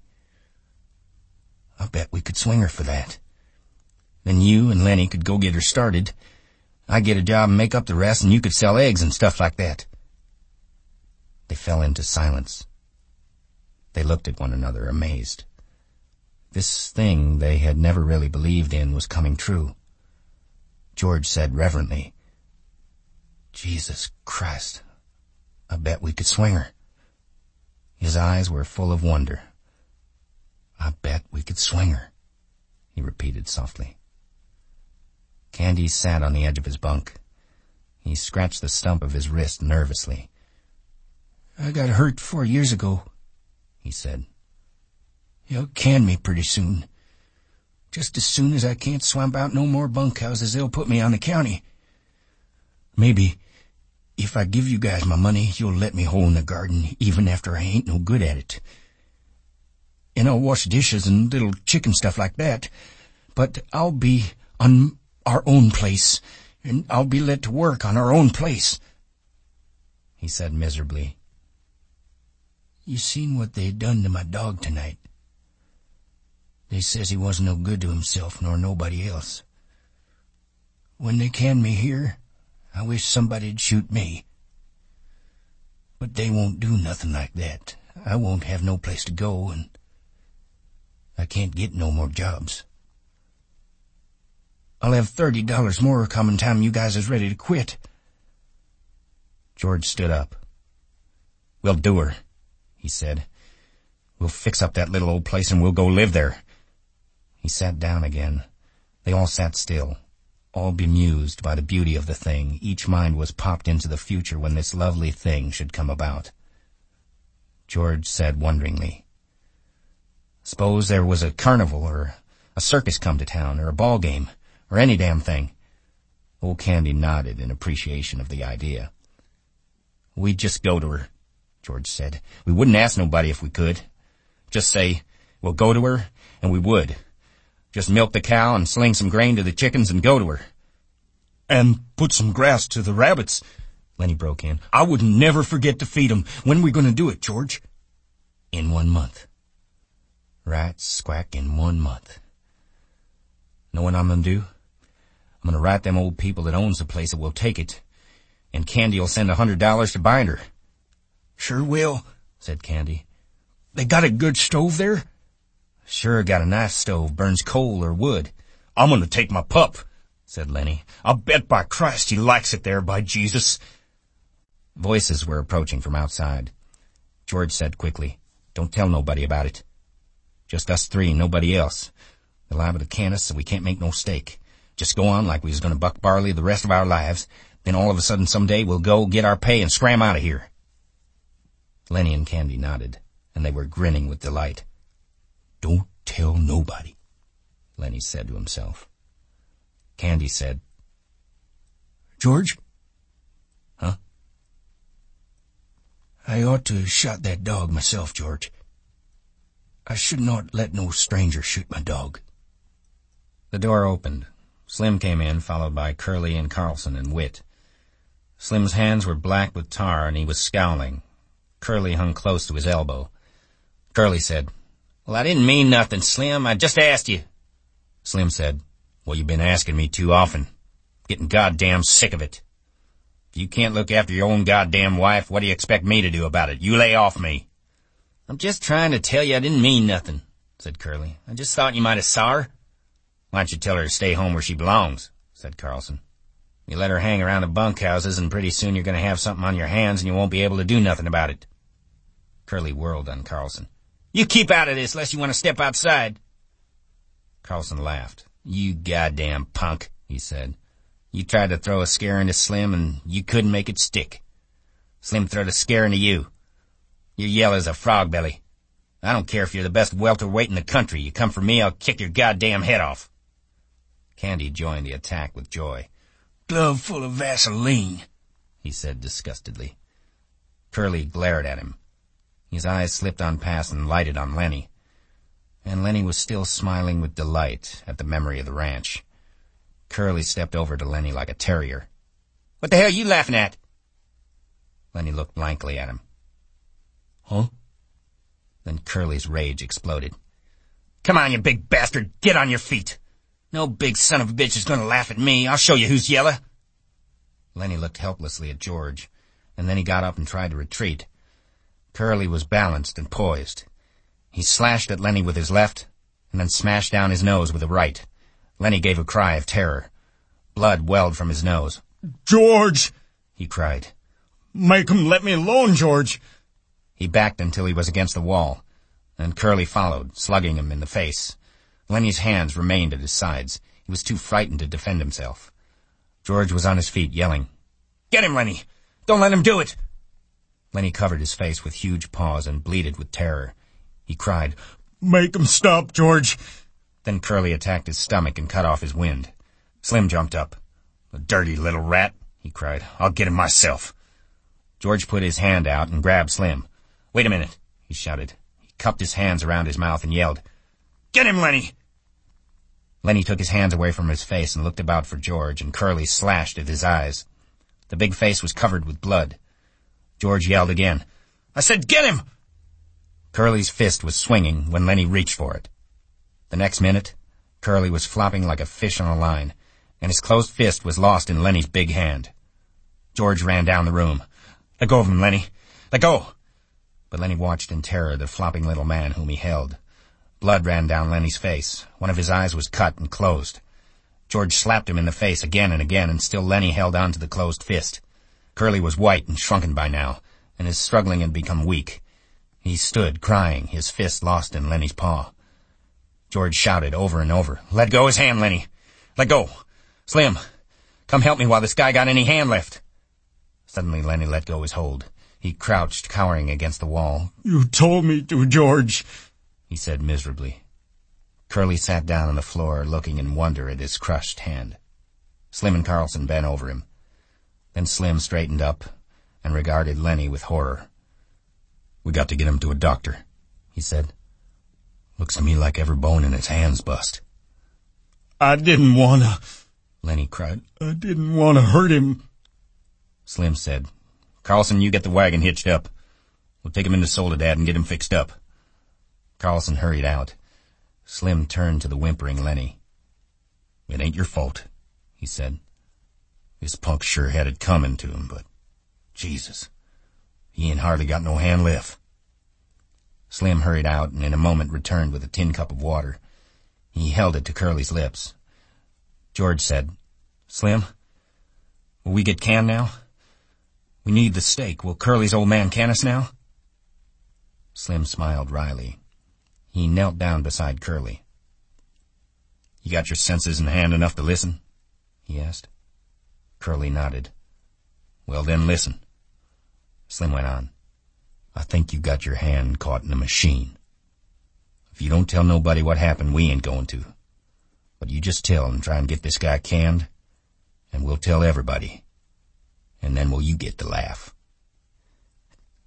Speaker 2: I bet we could swing her for that. Then you and Lenny could go get her started. I'd get a job and make up the rest, and you could sell eggs and stuff like that.
Speaker 1: They fell into silence. They looked at one another, amazed. This thing they had never really believed in was coming true. George said reverently, Jesus Christ, I bet we could swing her. His eyes were full of wonder. I bet we could swing her, he repeated softly. Candy sat on the edge of his bunk. He scratched the stump of his wrist nervously.
Speaker 2: I got hurt 4 years ago, he said. They'll can me pretty soon. Just as soon as I can't swamp out no more bunkhouses, they'll put me on the county. Maybe if I give you guys my money, you'll let me hoe in the garden even after I ain't no good at it. And I'll wash dishes and little chicken stuff like that. But I'll be on our own place, and I'll be let to work on our own place, he said miserably. You seen what they done to my dog tonight. They says he wasn't no good to himself nor nobody else. When they can me here, I wish somebody'd shoot me. But they won't do nothing like that. I won't have no place to go, and I can't get no more jobs. I'll have $30 more coming time you guys is ready to quit.
Speaker 1: George stood up. We'll do her, he said. We'll fix up that little old place and we'll go live there. He sat down again. They all sat still, all bemused by the beauty of the thing. Each mind was popped into the future when this lovely thing should come about. George said wonderingly, Suppose there was a carnival or a circus come to town or a ball game or any damn thing. Old Candy nodded in appreciation of the idea. We'd just go to her, George said. We wouldn't ask nobody if we could. Just say, we'll go to her, and we would. Just milk the cow and sling some grain to the chickens and go to her.
Speaker 2: And put some grass to the rabbits, Lenny broke in. I would never forget to feed 'em. When we going to do it, George?
Speaker 1: In 1 month. Right squack in 1 month. Know what I'm going to do? I'm going to write them old people that owns the place that will take it, and Candy'll send $100 to bind her.
Speaker 2: Sure will, said Candy. They got a good stove there?
Speaker 1: Sure got a nice stove, burns coal or wood.
Speaker 2: I'm going to take my pup, said Lenny. I'll bet by Christ he likes it there, by Jesus.
Speaker 1: Voices were approaching from outside. George said quickly, Don't tell nobody about it. Just us three, nobody else. They're liable to can us so we can't make no stake. Just go on like we was going to buck barley the rest of our lives. Then all of a sudden someday we'll go get our pay and scram out of here. Lenny and Candy nodded, and they were grinning with delight.
Speaker 2: Don't tell nobody,
Speaker 1: Lenny said to himself. Candy said,
Speaker 2: George?
Speaker 1: Huh?
Speaker 3: I ought to have shot that dog myself, George. I should not let no stranger shoot my dog.
Speaker 1: The door opened. Slim came in, followed by Curly and Carlson and Whit. Slim's hands were black with tar, and he was scowling. Curly hung close to his elbow. Curly said, "Well, I didn't mean nothing, Slim. I just asked you." Slim said, "Well, you've been asking me too often. Getting goddamn sick of it. If you can't look after your own goddamn wife, what do you expect me to do about it? You lay off me." "I'm just trying to tell you I didn't mean nothing," said Curly. "I just thought you might have saw her." "Why don't you tell her to stay home where she belongs?" said Carlson. "You let her hang around the bunkhouses, and pretty soon you're going to have something on your hands and you won't be able to do nothing about it." Curly whirled on Carlson. "You keep out of this, unless you want to step outside." Carlson laughed. "You goddamn punk," he said. "You tried to throw a scare into Slim, and you couldn't make it stick. Slim throwed a scare into you. You're yellow as a frog belly. I don't care if you're the best welterweight in the country. You come for me, I'll kick your goddamn head off." Candy joined the attack with joy.
Speaker 3: "Glove full of Vaseline,"
Speaker 1: he said disgustedly. Curly glared at him. His eyes slipped on past and lighted on Lenny. And Lenny was still smiling with delight at the memory of the ranch. Curly stepped over to Lenny like a terrier. "What the hell are you laughing at?" Lenny looked blankly at him.
Speaker 3: "Huh?"
Speaker 1: Then Curly's rage exploded. "Come on, you big bastard! Get on your feet! No big son of a bitch is going to laugh at me. I'll show you who's yellow." Lenny looked helplessly at George, and then he got up and tried to retreat. Curly was balanced and poised. He slashed at Lenny with his left, and then smashed down his nose with the right. Lenny gave a cry of terror. Blood welled from his nose.
Speaker 3: "George!"
Speaker 1: he cried.
Speaker 3: "Make 'em let me alone, George!"
Speaker 1: He backed until he was against the wall, and Curly followed, slugging him in the face. Lenny's hands remained at his sides. He was too frightened to defend himself. George was on his feet, yelling, "Get him, Lenny! Don't let him do it!" Lenny covered his face with huge paws and bleated with terror. He cried,
Speaker 3: "Make 'em stop, George!"
Speaker 1: Then Curly attacked his stomach and cut off his wind. Slim jumped up. "The dirty little rat!" he cried. "I'll get him myself." George put his hand out and grabbed Slim. "Wait a minute," he shouted. He cupped his hands around his mouth and yelled, "Get him, Lenny!" Lenny took his hands away from his face and looked about for George, and Curly slashed at his eyes. The big face was covered with blood. George yelled again, "I said get him!" Curly's fist was swinging when Lenny reached for it. The next minute, Curly was flopping like a fish on a line, and his closed fist was lost in Lenny's big hand. George ran down the room. "Let go of him, Lenny. Let go!" But Lenny watched in terror the flopping little man whom he held. Blood ran down Lenny's face. One of his eyes was cut and closed. George slapped him in the face again and again, and still Lenny held on to the closed fist. Curly was white and shrunken by now, and his struggling had become weak. He stood, crying, his fist lost in Lenny's paw. George shouted over and over, "Let go his hand, Lenny! Let go! Slim, come help me while this guy got any hand left!" Suddenly Lenny let go his hold. He crouched, cowering against the wall.
Speaker 3: "You told me to, George,"
Speaker 1: he said miserably. Curly sat down on the floor, looking in wonder at his crushed hand. Slim and Carlson bent over him. Then Slim straightened up and regarded Lenny with horror. "We got to get him to a doctor," he said. "Looks to me like every bone in his hand's bust."
Speaker 3: "I didn't want to,"
Speaker 1: Lenny cried.
Speaker 3: "I didn't want to hurt him."
Speaker 1: Slim said, "Carlson, you get the wagon hitched up. We'll take him into Soledad and get him fixed up." Carlson hurried out. Slim turned to the whimpering Lenny. "It ain't your fault," he said. "This punk sure had it coming to him, but Jesus, he ain't hardly got no hand left." Slim hurried out and in a moment returned with a tin cup of water. He held it to Curly's lips. George said, "Slim, will we get canned now? We need the steak. Will Curly's old man can us now?" Slim smiled wryly. He knelt down beside Curly. "You got your senses in hand enough to listen?" he asked. Curly nodded. "Well then, listen." Slim went on. "I think you got your hand caught in a machine. If you don't tell nobody what happened, we ain't going to. But you just tell and try and get this guy canned, and we'll tell everybody. And then will you get the laugh?"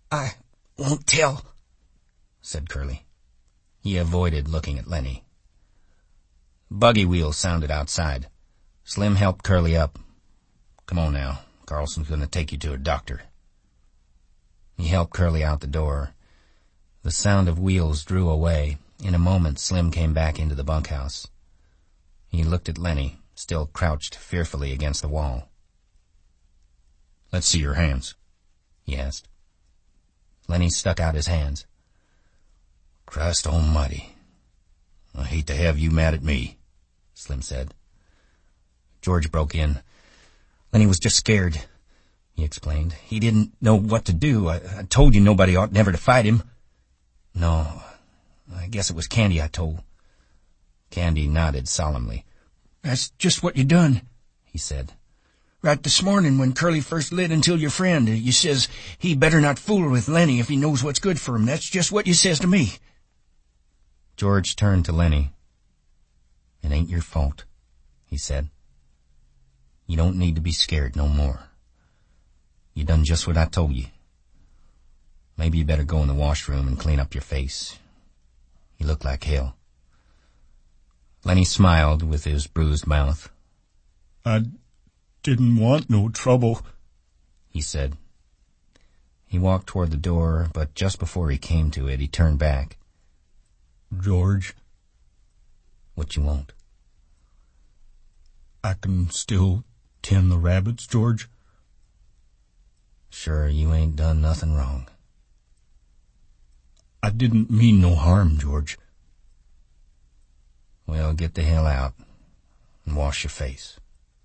Speaker 2: I won't tell, said Curly.
Speaker 1: He avoided looking at Lenny. Buggy wheels sounded outside. Slim helped Curly up. Come on now. Carlson's going to take you to a doctor. He helped Curly out the door. The sound of wheels drew away. In a moment, Slim came back into the bunkhouse. He looked at Lenny, still crouched fearfully against the wall. Let's see your hands, he asked. Lenny stuck out his hands. Christ almighty. I hate to have you mad at me, Slim said. George broke in. Lenny was just scared, he explained. He didn't know what to do. I told you nobody ought never to fight him. No, I guess it was Candy I told. Candy nodded solemnly.
Speaker 2: That's just what you done,
Speaker 1: he said.
Speaker 2: Right this morning when Curly first lit until your friend, you says he better not fool with Lenny if he knows what's good for him. That's just what you says to me.
Speaker 1: George turned to Lenny. It ain't your fault, he said. You don't need to be scared no more. You done just what I told you. Maybe you better go in the washroom and clean up your face. You look like hell. Lenny smiled with his bruised mouth.
Speaker 4: I didn't want no trouble,
Speaker 1: he said. He walked toward the door, but just before he came to it, he turned back.
Speaker 4: George.
Speaker 1: What you want?
Speaker 4: I can still tend the rabbits, George.
Speaker 1: Sure, you ain't done nothing wrong.
Speaker 4: I didn't mean no harm, George.
Speaker 1: Well, get the hell out and wash your face.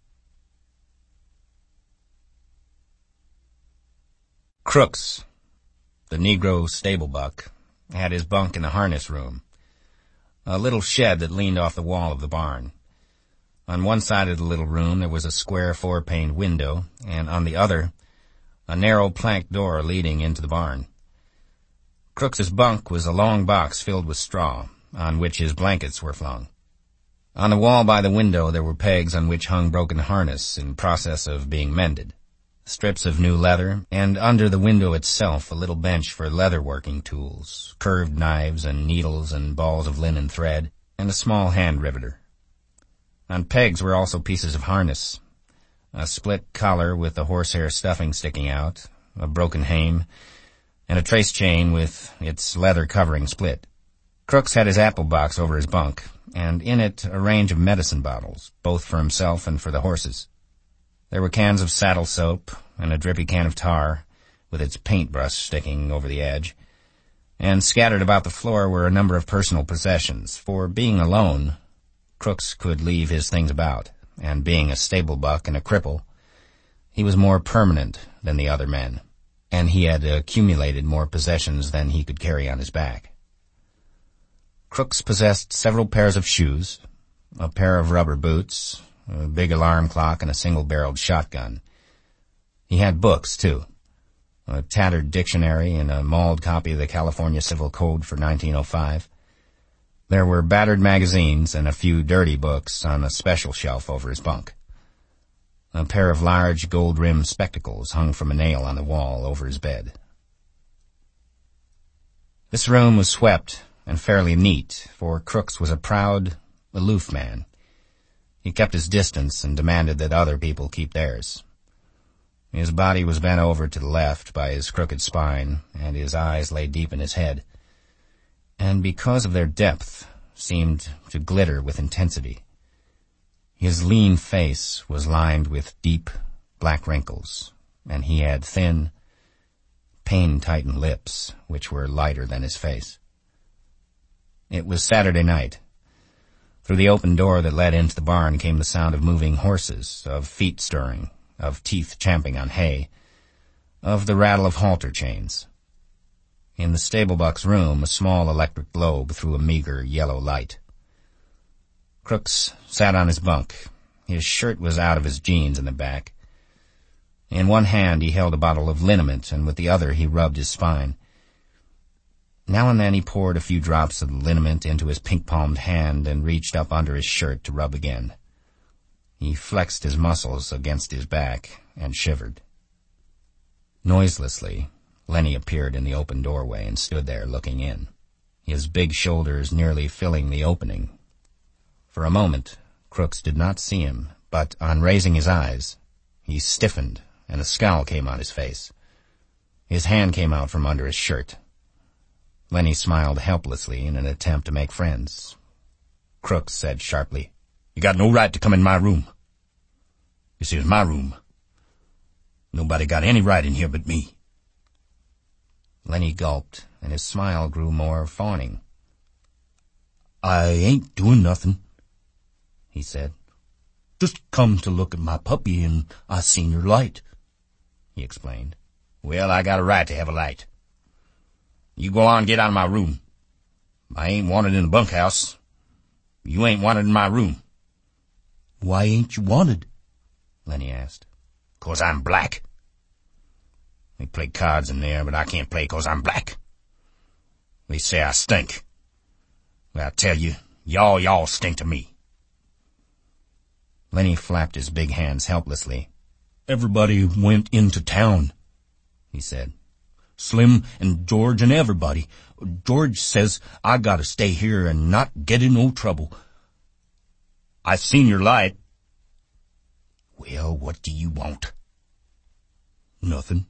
Speaker 1: Crooks, the Negro stable buck, had his bunk in the harness room, a little shed that leaned off the wall of the barn. On one side of the little room there was a square 4-paned window, and on the other, a narrow plank door leading into the barn. Crooks's bunk was a long box filled with straw, on which his blankets were flung. On the wall by the window there were pegs on which hung broken harness in process of being mended, strips of new leather, and under the window itself a little bench for leather-working tools, curved knives and needles and balls of linen thread, and a small hand riveter. On pegs were also pieces of harness, a split collar with the horsehair stuffing sticking out, a broken hame, and a trace chain with its leather covering split. Crooks had his apple box over his bunk, and in it a range of medicine bottles, both for himself and for the horses. There were cans of saddle soap and a drippy can of tar, with its paintbrush sticking over the edge, and scattered about the floor were a number of personal possessions, for being alone, Crooks could leave his things about, and being a stable buck and a cripple, he was more permanent than the other men, and he had accumulated more possessions than he could carry on his back. Crooks possessed several pairs of shoes, a pair of rubber boots, a big alarm clock, and a single-barreled shotgun. He had books, too, a tattered dictionary and a mauled copy of the California Civil Code for 1905. There were battered magazines and a few dirty books on a special shelf over his bunk. A pair of large gold-rimmed spectacles hung from a nail on the wall over his bed. This room was swept and fairly neat, for Crooks was a proud, aloof man. He kept his distance and demanded that other people keep theirs. His body was bent over to the left by his crooked spine, and his eyes lay deep in his head, and because of their depth, seemed to glitter with intensity. His lean face was lined with deep, black wrinkles, and he had thin, pain-tightened lips, which were lighter than his face. It was Saturday night. Through the open door that led into the barn came the sound of moving horses, of feet stirring, of teeth champing on hay, of the rattle of halter chains. In the stable-buck's room, a small electric globe threw a meager yellow light. Crooks sat on his bunk. His shirt was out of his jeans in the back. In one hand he held a bottle of liniment, and with the other he rubbed his spine. Now and then he poured a few drops of the liniment into his pink-palmed hand and reached up under his shirt to rub again. He flexed his muscles against his back and shivered. Noiselessly, Lenny appeared in the open doorway and stood there looking in, his big shoulders nearly filling the opening. For a moment, Crooks did not see him, but on raising his eyes, he stiffened and a scowl came on his face. His hand came out from under his shirt. Lenny smiled helplessly in an attempt to make friends. Crooks said sharply, "You got no right to come in my room. This is my room. Nobody got any right in here but me." Lenny gulped, and his smile grew more fawning. "I ain't doing nothing," he said. "Just come to look at my puppy, and I seen your light," he explained. "Well, I got a right to have a light. You go on and get out of my room. I ain't wanted in the bunkhouse. You ain't wanted in my room." "Why ain't you wanted?" Lenny asked. "'Cause I'm black. They play cards in there, but I can't play 'cause I'm black. They say I stink. Well, I tell you, y'all stink to me." Lenny flapped his big hands helplessly. "Everybody went into town," he said. "Slim and George and everybody. George says I gotta stay here and not get in no trouble. I seen your light." "Well, what do you want?" "Nothing.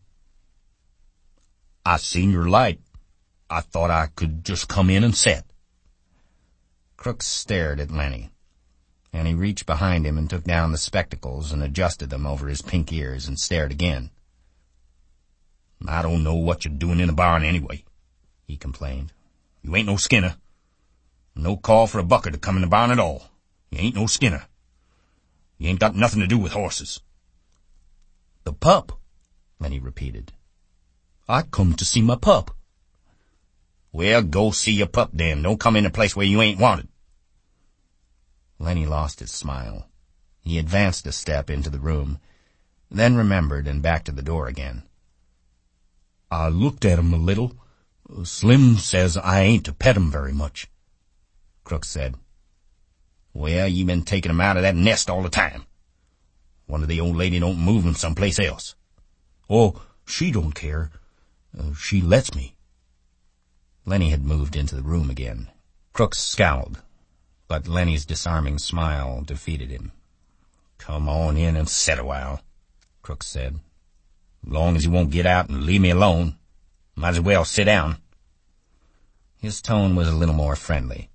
Speaker 1: I seen your light. I thought I could just come in and set." Crooks stared at Lenny, and he reached behind him and took down the spectacles and adjusted them over his pink ears and stared again. "I don't know what you're doing in the barn anyway," he complained. "You ain't no Skinner. No call for a bucker to come in the barn at all. You ain't no Skinner. You ain't got nothing to do with horses." "The pup," Lenny repeated. "I come to see my pup." "Well, go see your pup then. Don't come in a place where you ain't wanted." Lenny lost his smile. He advanced a step into the room, then remembered and backed to the door again. "I looked at him a little. Slim says I ain't to pet him very much," Crooks said. "Well, you been taking him out of that nest all the time. Wonder the old lady don't move him someplace else." "Oh, she don't care. She lets me." Lenny had moved into the room again. Crooks scowled, but Lenny's disarming smile defeated him. "Come on in and sit a while," Crooks said. "Long as you won't get out and leave me alone, might as well sit down." His tone was a little more friendly.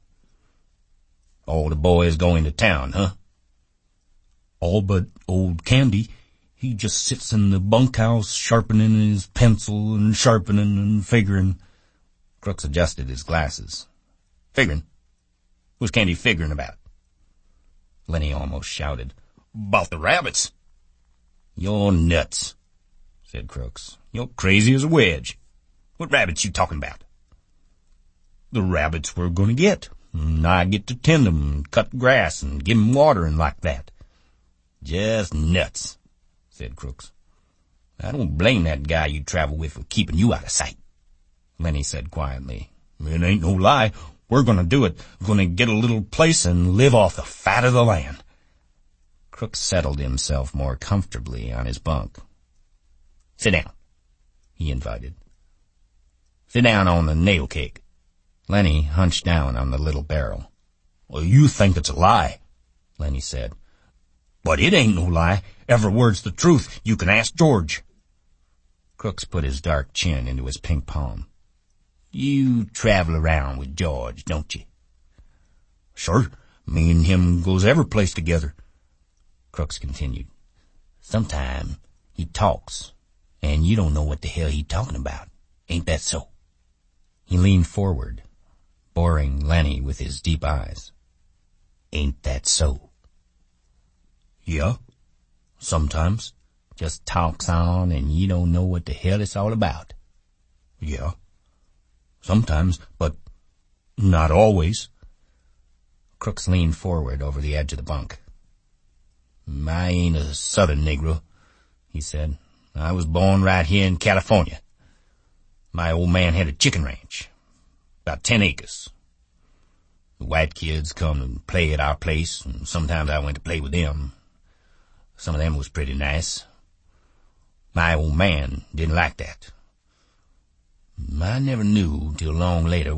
Speaker 1: "All the boys going to town, huh?" "All but old Candy. He just sits in the bunkhouse sharpening his pencil and sharpening and figuring." Crooks adjusted his glasses. "Figuring? Who's Candy figuring about?" Lenny almost shouted. "About the rabbits." "You're nuts," said Crooks. "You're crazy as a wedge. What rabbits you talking about?" "The rabbits we're going to get. And I get to tend 'em and cut grass and give 'em water and like that." "Just nuts," said Crooks. "I don't blame that guy you travel with for keeping you out of sight," Lenny said quietly. "It ain't no lie. We're going to do it. We're going to get a little place and live off the fat of the land." Crooks settled himself more comfortably on his bunk. "Sit down," he invited. "Sit down on the nail keg." Lenny hunched down on the little barrel. "Well, you think it's a lie," Lenny said. "But it ain't no lie. Every word's the truth. You can ask George." Crooks put his dark chin into his pink palm. "You travel around with George, don't you?" "Sure. Me and him goes every place together," Crooks continued. "Sometime he talks, and you don't know what the hell he talking about. Ain't that so?" He leaned forward, boring Lenny with his deep eyes. "Ain't that so?" "Yeah, sometimes." "Just talks on, and you don't know what the hell it's all about." "Yeah, sometimes, but not always." Crooks leaned forward over the edge of the bunk. "I ain't a southern Negro," he said. "I was born right here in California. My old man had a chicken ranch, about 10 acres. The white kids come and play at our place, and sometimes I went to play with them. Some of them was pretty nice. My old man didn't like that.
Speaker 3: I never knew till long later